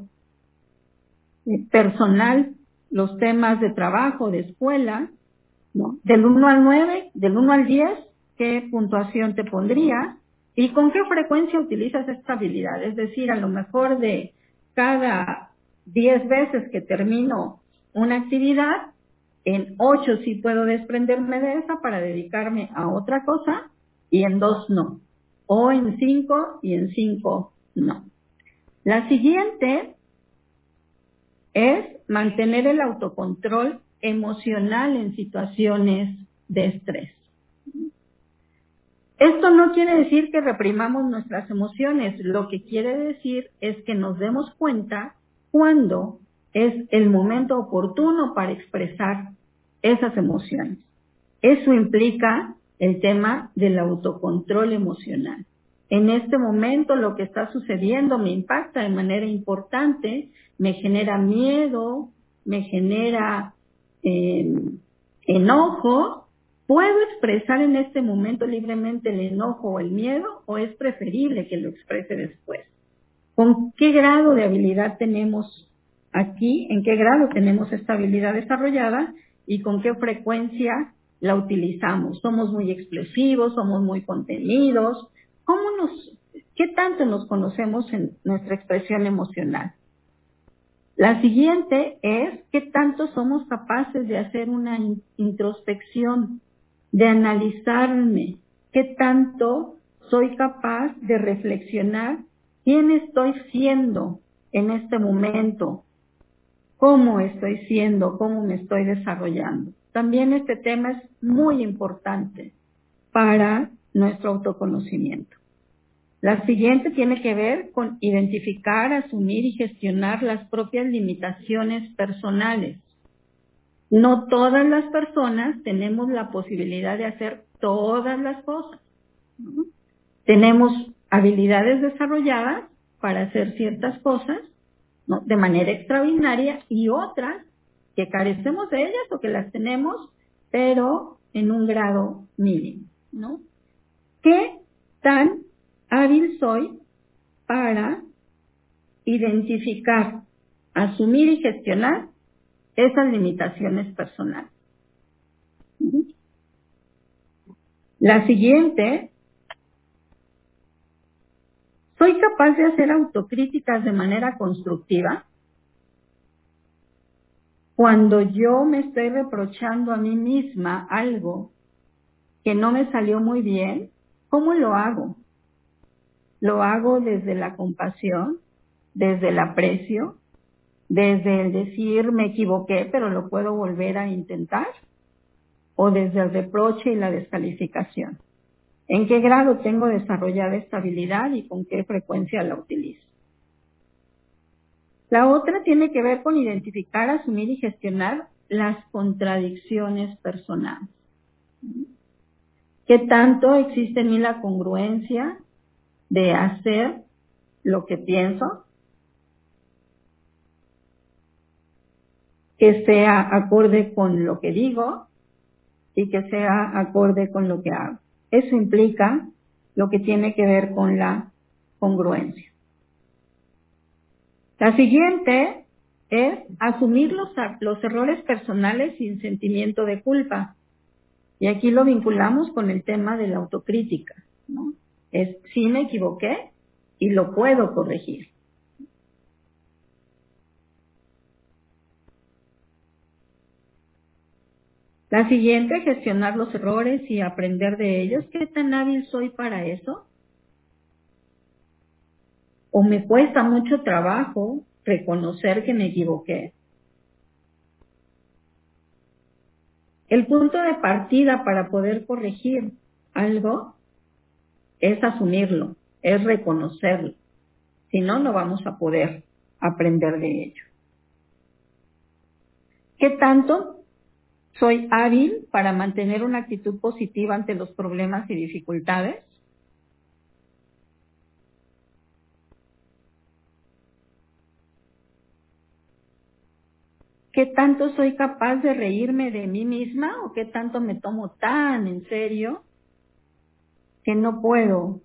personal los temas de trabajo, de escuela, ¿no? Del uno al nueve, del uno al diez, ¿qué puntuación te pondría? ¿Y con qué frecuencia utilizas esta habilidad? Es decir, a lo mejor de cada diez veces que termino una actividad, En ocho sí puedo desprenderme de esa para dedicarme a otra cosa y en dos no. O en cinco y en cinco no. La siguiente es mantener el autocontrol emocional en situaciones de estrés. Esto no quiere decir que reprimamos nuestras emociones, lo que quiere decir es que nos demos cuenta cuándo es el momento oportuno para expresar esas emociones. Eso implica el tema del autocontrol emocional. En este momento lo que está sucediendo me impacta de manera importante, me genera miedo, me genera eh, enojo. ¿Puedo expresar en este momento libremente el enojo o el miedo o es preferible que lo exprese después? ¿Con qué grado de habilidad tenemos aquí? ¿En qué grado tenemos esta habilidad desarrollada? ¿Y con qué frecuencia la utilizamos? ¿Somos muy explosivos? ¿Somos muy contenidos? ¿Cómo nos, qué tanto nos conocemos en nuestra expresión emocional? La siguiente es qué tanto somos capaces de hacer una in- introspección, de analizarme, qué tanto soy capaz de reflexionar quién estoy siendo en este momento, cómo estoy siendo, cómo me estoy desarrollando. También este tema es muy importante para nuestro autoconocimiento. La siguiente tiene que ver con identificar, asumir y gestionar las propias limitaciones personales. No todas las personas tenemos la posibilidad de hacer todas las cosas, ¿no? Tenemos habilidades desarrolladas para hacer ciertas cosas, ¿no?, de manera extraordinaria y otras que carecemos de ellas o que las tenemos, pero en un grado mínimo, ¿no? ¿Qué tan hábil soy para identificar, asumir y gestionar esas limitaciones personales? La siguiente, ¿soy capaz de hacer autocríticas de manera constructiva? Cuando yo me estoy reprochando a mí misma algo que no me salió muy bien, ¿cómo lo hago? ¿Lo hago desde la compasión, desde el aprecio, desde el decir me equivoqué pero lo puedo volver a intentar? ¿O desde el reproche y la descalificación? ¿En qué grado tengo desarrollada esta habilidad y con qué frecuencia la utilizo? La otra tiene que ver con identificar, asumir y gestionar las contradicciones personales. ¿Qué tanto existe en mí la congruencia de hacer lo que pienso, que sea acorde con lo que digo y que sea acorde con lo que hago? Eso implica lo que tiene que ver con la congruencia. La siguiente es asumir los, los errores personales sin sentimiento de culpa. Y aquí lo vinculamos con el tema de la autocrítica, ¿no? Es, sí me equivoqué y lo puedo corregir. La siguiente, gestionar los errores y aprender de ellos. ¿Qué tan hábil soy para eso? ¿O me cuesta mucho trabajo reconocer que me equivoqué? El punto de partida para poder corregir algo es asumirlo, es reconocerlo. Si no, no vamos a poder aprender de ello. ¿Qué tanto soy hábil para mantener una actitud positiva ante los problemas y dificultades? ¿Qué tanto soy capaz de reírme de mí misma o qué tanto me tomo tan en serio que no puedo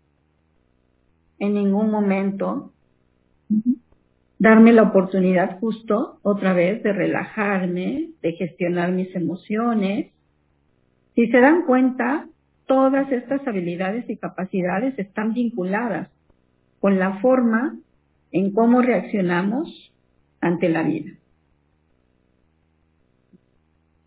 en ningún momento darme la oportunidad justo otra vez de relajarme, de gestionar mis emociones? Si se dan cuenta, todas estas habilidades y capacidades están vinculadas con la forma en cómo reaccionamos ante la vida.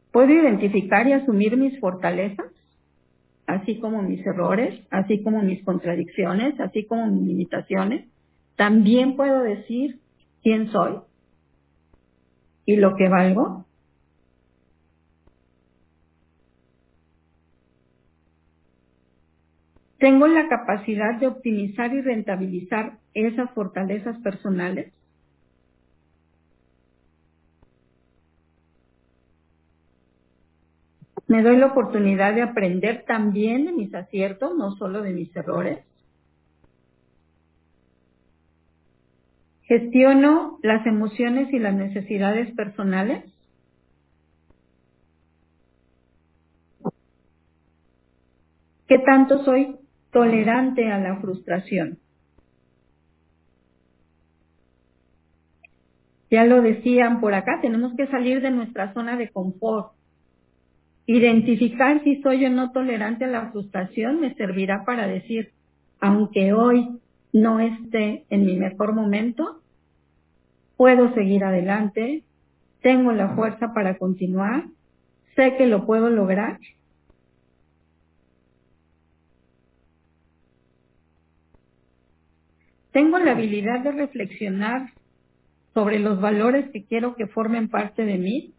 Puedo identificar y asumir mis fortalezas, así como mis errores, así como mis contradicciones, así como mis limitaciones. También puedo decir quién soy y lo que valgo. Tengo la capacidad de optimizar y rentabilizar esas fortalezas personales. Me doy la oportunidad de aprender también de mis aciertos, no solo de mis errores. Gestiono las emociones y las necesidades personales. ¿Qué tanto soy tolerante a la frustración? Ya lo decían por acá, tenemos que salir de nuestra zona de confort. Identificar si soy o no tolerante a la frustración me servirá para decir, aunque hoy no esté en mi mejor momento, puedo seguir adelante, tengo la fuerza para continuar, sé que lo puedo lograr. Tengo la habilidad de reflexionar sobre los valores que quiero que formen parte de mí.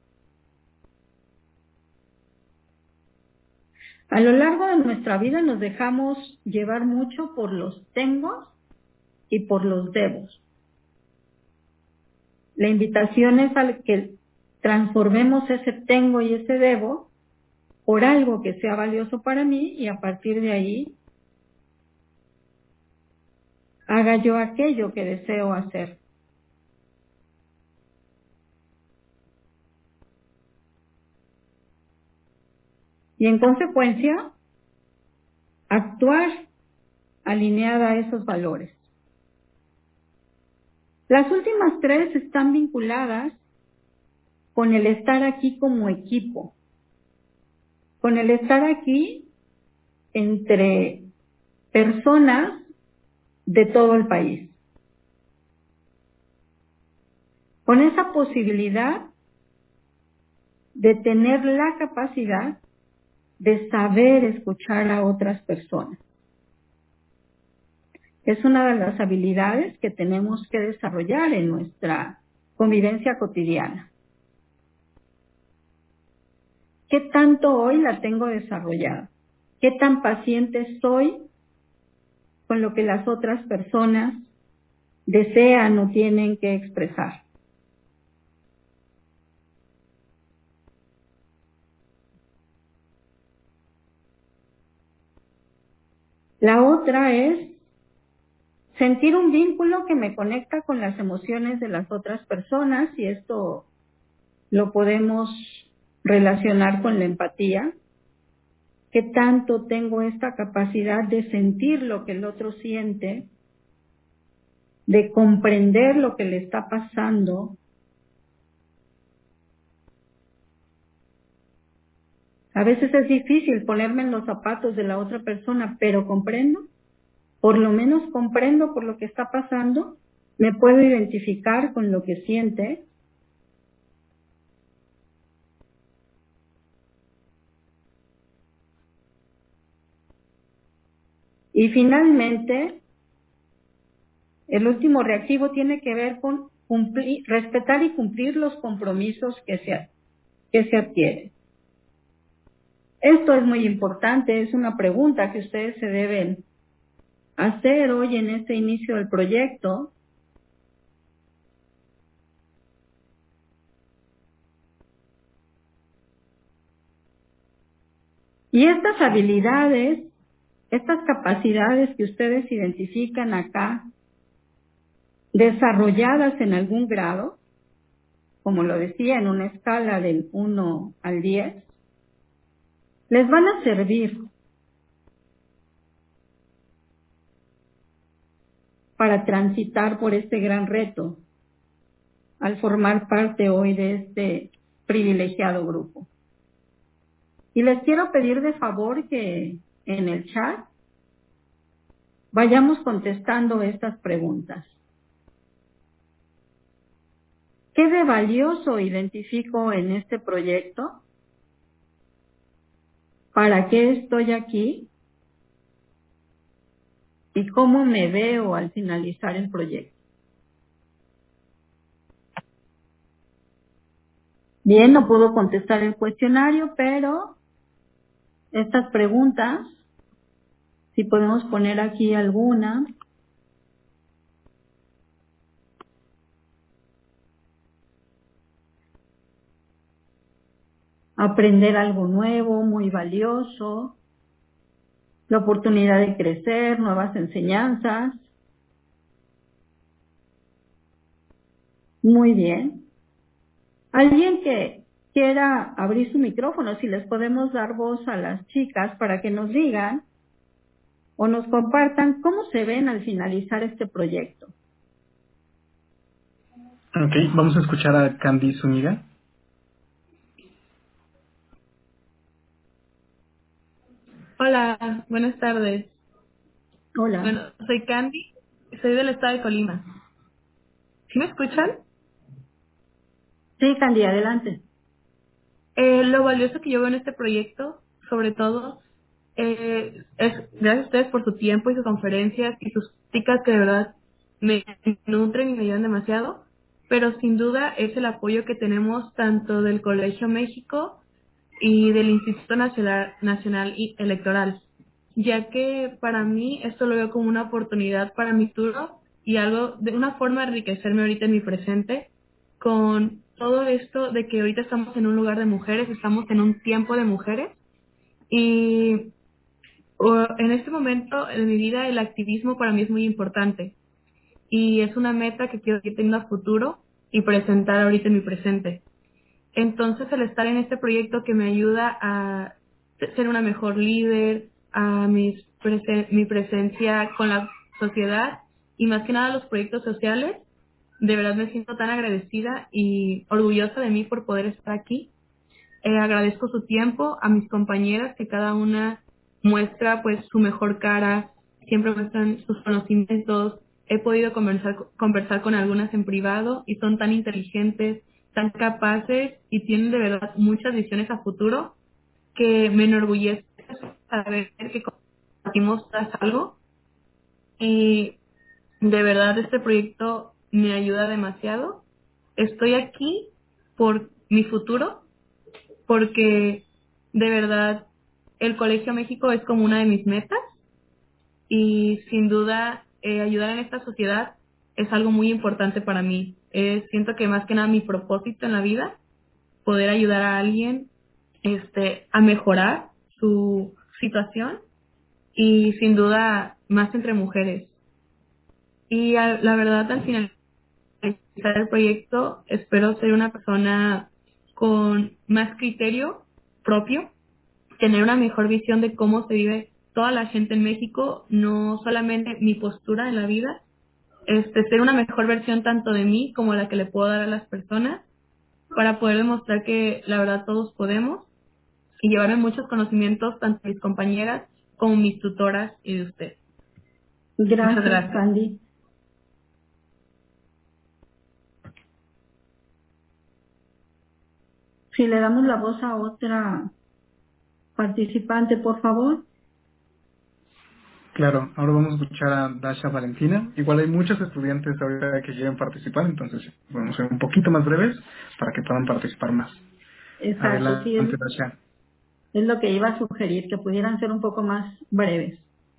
A lo largo de nuestra vida nos dejamos llevar mucho por los tengo y por los debos. La invitación es a que transformemos ese tengo y ese debo por algo que sea valioso para mí y a partir de ahí haga yo aquello que deseo hacer. Y en consecuencia, actuar alineada a esos valores. Las últimas tres están vinculadas con el estar aquí como equipo, con el estar aquí entre personas de todo el país. Con esa posibilidad de tener la capacidad de saber escuchar a otras personas. Es una de las habilidades que tenemos que desarrollar en nuestra convivencia cotidiana. ¿Qué tanto hoy la tengo desarrollada? ¿Qué tan paciente soy con lo que las otras personas desean o tienen que expresar? La otra es sentir un vínculo que me conecta con las emociones de las otras personas, y esto lo podemos relacionar con la empatía. ¿Qué tanto tengo esta capacidad de sentir lo que el otro siente, de comprender lo que le está pasando? A veces es difícil ponerme en los zapatos de la otra persona, pero comprendo, por lo menos comprendo por lo que está pasando, me puedo identificar con lo que siente. Y finalmente, el último reactivo tiene que ver con cumplir, respetar y cumplir los compromisos que se, que se adquieren. Esto es muy importante, es una pregunta que ustedes se deben hacer hoy en este inicio del proyecto. Y estas habilidades, estas capacidades que ustedes identifican acá, desarrolladas en algún grado, como lo decía, en una escala del uno al diez, les van a servir para transitar por este gran reto al formar parte hoy de este privilegiado grupo. Y les quiero pedir de favor que en el chat vayamos contestando estas preguntas. ¿Qué de valioso identifico en este proyecto? ¿para qué estoy aquí? ¿Y cómo me veo al finalizar el proyecto? Bien, no puedo contestar el cuestionario, pero estas preguntas, si podemos poner aquí alguna. Aprender algo nuevo, muy valioso, la oportunidad de crecer, nuevas enseñanzas. Muy bien. Alguien que quiera abrir su micrófono, si les podemos dar voz a las chicas para que nos digan o nos compartan cómo se ven al finalizar este proyecto. Ok, vamos a escuchar a Candy Zúñiga. Hola, buenas tardes. Hola. Bueno, soy Candy, soy del estado de Colima. ¿Sí me escuchan? Sí, Candy, adelante. Eh, lo valioso que yo veo en este proyecto, sobre todo, eh, es gracias a ustedes por su tiempo y sus conferencias y sus chicas que de verdad me nutren y me ayudan demasiado, pero sin duda es el apoyo que tenemos tanto del Colegio México y del Instituto Nacional, Nacional y Electoral, ya que para mí esto lo veo como una oportunidad para mi futuro y algo de una forma de enriquecerme ahorita en mi presente con todo esto de que ahorita estamos en un lugar de mujeres, estamos en un tiempo de mujeres y o, en este momento en mi vida el activismo para mí es muy importante y es una meta que quiero que tenga futuro y presentar ahorita en mi presente. Entonces, el estar en este proyecto que me ayuda a ser una mejor líder, a mis presen- mi presencia con la sociedad y más que nada los proyectos sociales, de verdad me siento tan agradecida y orgullosa de mí por poder estar aquí. Eh, agradezco su tiempo, a mis compañeras que cada una muestra pues su mejor cara, siempre muestran sus conocimientos. He podido conversar, conversar con algunas en privado y son tan inteligentes, tan capaces y tienen de verdad muchas visiones a futuro que me enorgullece saber que compartimos tras algo y de verdad este proyecto me ayuda demasiado. Estoy aquí por mi futuro porque de verdad el Colegio México es como una de mis metas y sin duda eh, ayudar en esta sociedad es algo muy importante para mí. Eh, siento que más que nada mi propósito en la vida, poder ayudar a alguien este, a mejorar su situación y sin duda más entre mujeres. Y a- la verdad al finalizar el proyecto espero ser una persona con más criterio propio, tener una mejor visión de cómo se vive toda la gente en México, no solamente mi postura en la vida, este, ser una mejor versión tanto de mí como la que le puedo dar a las personas para poder demostrar que la verdad todos podemos y llevarme muchos conocimientos tanto de mis compañeras como mis tutoras y de usted. Gracias, Muchas gracias. Candy. Si le damos la voz a otra participante, por favor. Claro, ahora vamos a escuchar a Dasha Valentina. Igual hay muchos estudiantes ahorita que quieren participar, entonces vamos a ser un poquito más breves para que puedan participar más. Exacto, sí, es, Adelante, Dasha. es lo que iba a sugerir, que pudieran ser un poco más breves.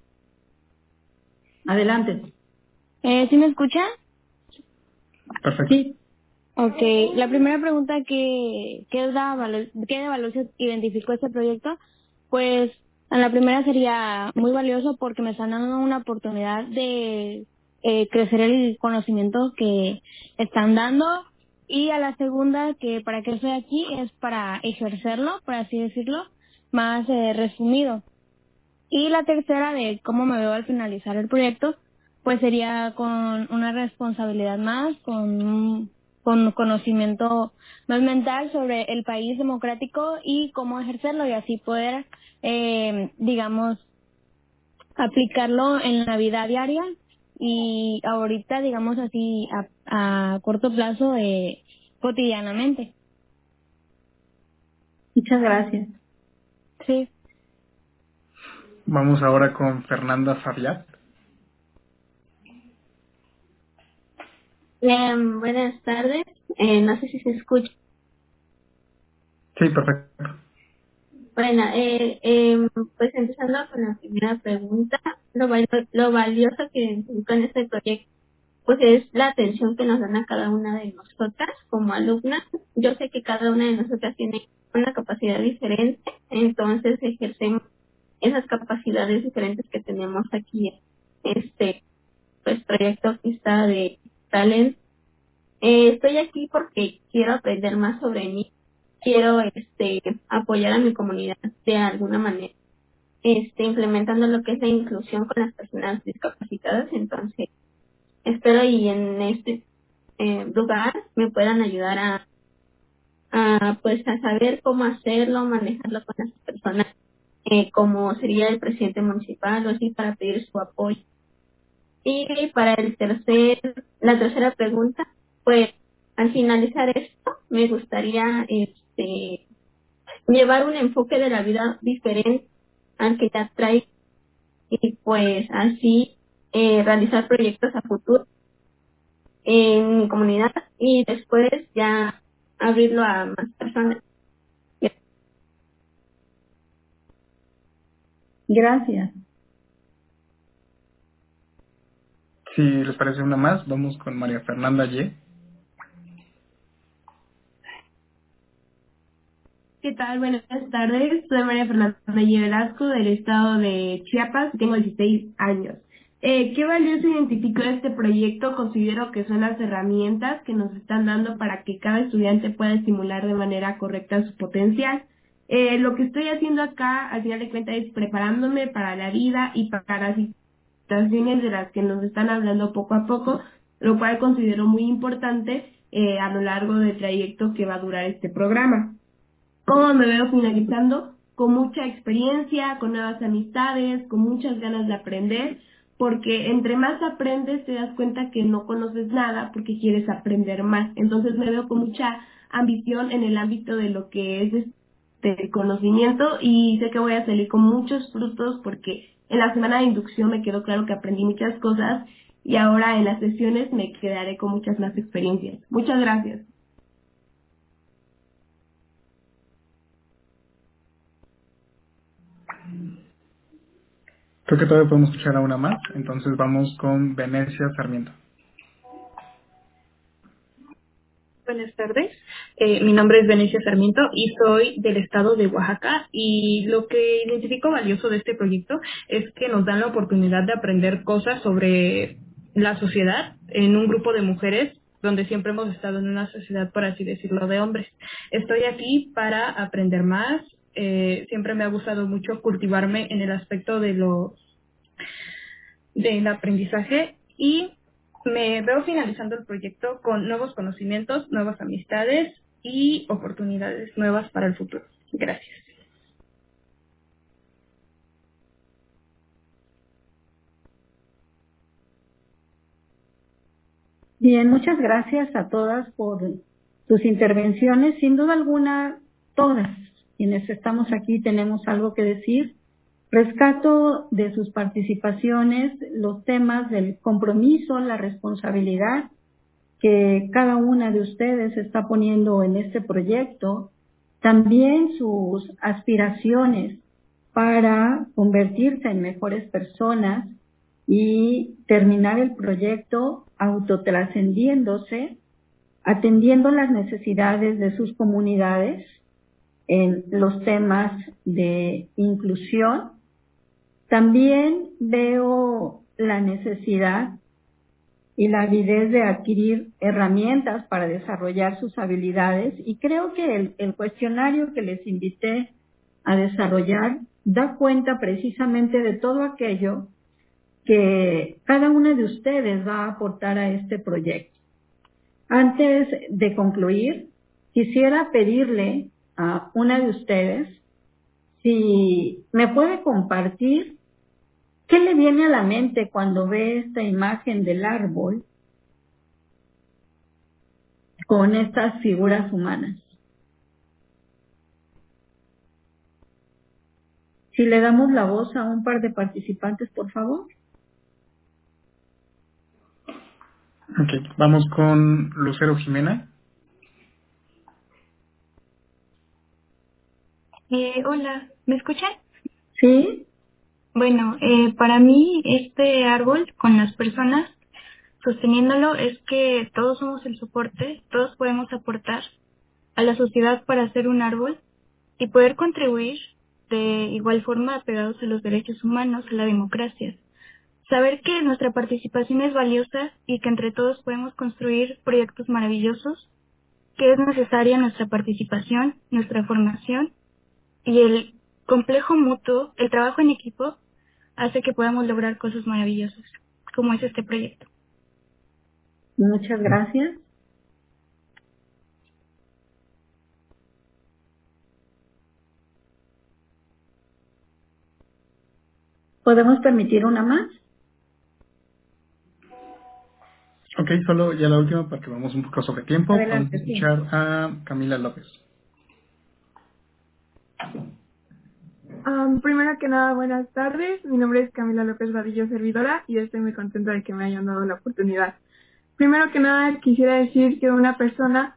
Adelante. Eh, ¿Sí me escucha? Perfecto. Sí. Ok, la primera pregunta que, ¿qué de valor, qué de valor se identificó este proyecto? Pues en la primera sería muy valioso porque me están dando una oportunidad de eh, crecer el conocimiento que están dando y a la segunda que para qué estoy aquí es para ejercerlo, por así decirlo, más eh, resumido. Y la tercera de cómo me veo al finalizar el proyecto, pues sería con una responsabilidad más, con un con conocimiento más mental sobre el país democrático y cómo ejercerlo y así poder, eh, digamos, aplicarlo en la vida diaria y ahorita, digamos así, a, a corto plazo, eh, cotidianamente. Muchas gracias. Sí. Vamos ahora con Fernanda Fabiat. Bien, buenas tardes. Eh, no sé si se escucha. Sí, perfecto. Bueno, eh, eh, pues empezando con la primera pregunta, lo, val- lo valioso que con este proyecto pues es la atención que nos dan a cada una de nosotras como alumnas. Yo sé que cada una de nosotras tiene una capacidad diferente, entonces ejercemos esas capacidades diferentes que tenemos aquí en este pues proyecto que está de talent. Eh, estoy aquí porque quiero aprender más sobre mí, quiero este apoyar a mi comunidad de alguna manera, este implementando lo que es la inclusión con las personas discapacitadas. Entonces espero y en este eh, lugar me puedan ayudar a, a pues a saber cómo hacerlo, manejarlo con las personas, eh, como sería el presidente municipal o así, para pedir su apoyo. Y para el tercer, la tercera pregunta, pues al finalizar esto, me gustaría este llevar un enfoque de la vida diferente al que ya trae, y pues así eh, realizar proyectos a futuro en mi comunidad y después ya abrirlo a más personas. Gracias. Si les parece una más, vamos con María Fernanda Ye. ¿Qué tal? Buenas tardes. Soy María Fernanda Ye Velasco del estado de Chiapas. Tengo dieciséis años. Eh, ¿Qué valioso identifico de este proyecto? Considero que son las herramientas que nos están dando para que cada estudiante pueda estimular de manera correcta su potencial. Eh, lo que estoy haciendo acá, al final de cuentas, es preparándome para la vida y para las situaciones de las que nos están hablando poco a poco, lo cual considero muy importante eh, a lo largo del trayecto que va a durar este programa. ¿Cómo me veo finalizando? Con mucha experiencia, con nuevas amistades, con muchas ganas de aprender, porque entre más aprendes te das cuenta que no conoces nada porque quieres aprender más. Entonces me veo con mucha ambición en el ámbito de lo que es este conocimiento, y sé que voy a salir con muchos frutos porque en la semana de inducción me quedó claro que aprendí muchas cosas y ahora en las sesiones me quedaré con muchas más experiencias. Muchas gracias. Creo que todavía podemos escuchar a una más, entonces vamos con Venecia Sarmiento. Buenas tardes, eh, mi nombre es Venecia Sarmiento y soy del estado de Oaxaca, y lo que identifico valioso de este proyecto es que nos dan la oportunidad de aprender cosas sobre la sociedad en un grupo de mujeres donde siempre hemos estado en una sociedad, por así decirlo, de hombres. Estoy aquí para aprender más, eh, siempre me ha gustado mucho cultivarme en el aspecto de lo del aprendizaje, y me veo finalizando el proyecto con nuevos conocimientos, nuevas amistades y oportunidades nuevas para el futuro. Gracias. Bien, muchas gracias a todas por sus intervenciones. Sin duda alguna, todas quienes estamos aquí tenemos algo que decir. Rescato de sus participaciones los temas del compromiso, la responsabilidad que cada una de ustedes está poniendo en este proyecto, también sus aspiraciones para convertirse en mejores personas y terminar el proyecto autotrascendiéndose, atendiendo las necesidades de sus comunidades en los temas de inclusión. También veo la necesidad y la avidez de adquirir herramientas para desarrollar sus habilidades, y creo que el, el cuestionario que les invité a desarrollar da cuenta precisamente de todo aquello que cada una de ustedes va a aportar a este proyecto. Antes de concluir, quisiera pedirle a una de ustedes si me puede compartir qué le viene a la mente cuando ve esta imagen del árbol con estas figuras humanas. Si Si le damos la voz a un par de participantes, por favor. Ok, vamos con Lucero Jimena. Eh, hola, ¿me escuchan? Sí. Bueno, eh, para mí este árbol con las personas sosteniéndolo es que todos somos el soporte, todos podemos aportar a la sociedad para hacer un árbol y poder contribuir de igual forma apegados a los derechos humanos, a la democracia. Saber que nuestra participación es valiosa y que entre todos podemos construir proyectos maravillosos, que es necesaria nuestra participación, nuestra formación y el complejo mutuo, el trabajo en equipo, hace que podamos lograr cosas maravillosas, como es este proyecto. Muchas gracias. ¿Podemos permitir una más? Ok, solo ya la última para que vamos un poco sobre tiempo. Adelante, Vamos a escuchar sí. a Camila López. Um, primero que nada, buenas tardes. Mi nombre es Camila López Vadillo, servidora, y estoy muy contenta de que me hayan dado la oportunidad. Primero que nada, quisiera decir que una persona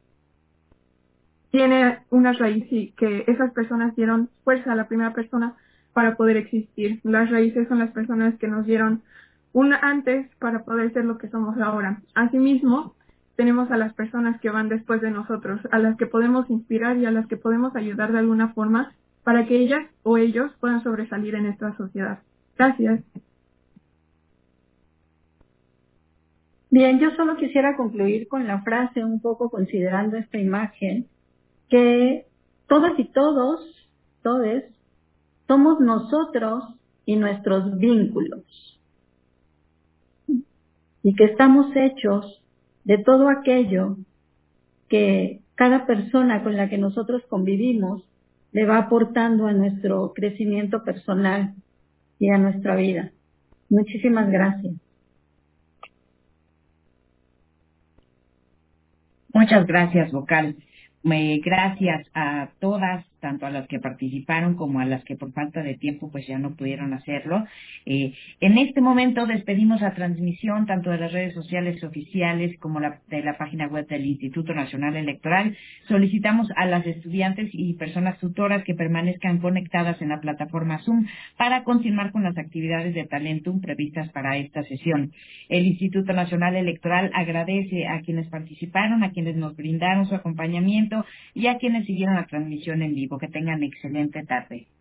tiene una raíz y que esas personas dieron fuerza a la primera persona para poder existir. Las raíces son las personas que nos dieron un antes para poder ser lo que somos ahora. Asimismo, tenemos a las personas que van después de nosotros, a las que podemos inspirar y a las que podemos ayudar de alguna forma para que ellas o ellos puedan sobresalir en esta sociedad. Gracias. Bien, yo solo quisiera concluir con la frase, un poco considerando esta imagen, que todas y todos, todes, somos nosotros y nuestros vínculos. Y que estamos hechos de todo aquello que cada persona con la que nosotros convivimos le va aportando a nuestro crecimiento personal y a nuestra vida. Muchísimas gracias. Muchas gracias, vocal. Me, gracias a todas, tanto a las que participaron como a las que por falta de tiempo pues ya no pudieron hacerlo. Eh, en este momento despedimos la transmisión tanto de las redes sociales oficiales como la, de la página web del Instituto Nacional Electoral. Solicitamos a las estudiantes y personas tutoras que permanezcan conectadas en la plataforma Zoom para continuar con las actividades de Talentum previstas para esta sesión. El Instituto Nacional Electoral agradece a quienes participaron, a quienes nos brindaron su acompañamiento y a quienes siguieron la transmisión en vivo. Que tengan excelente tarde.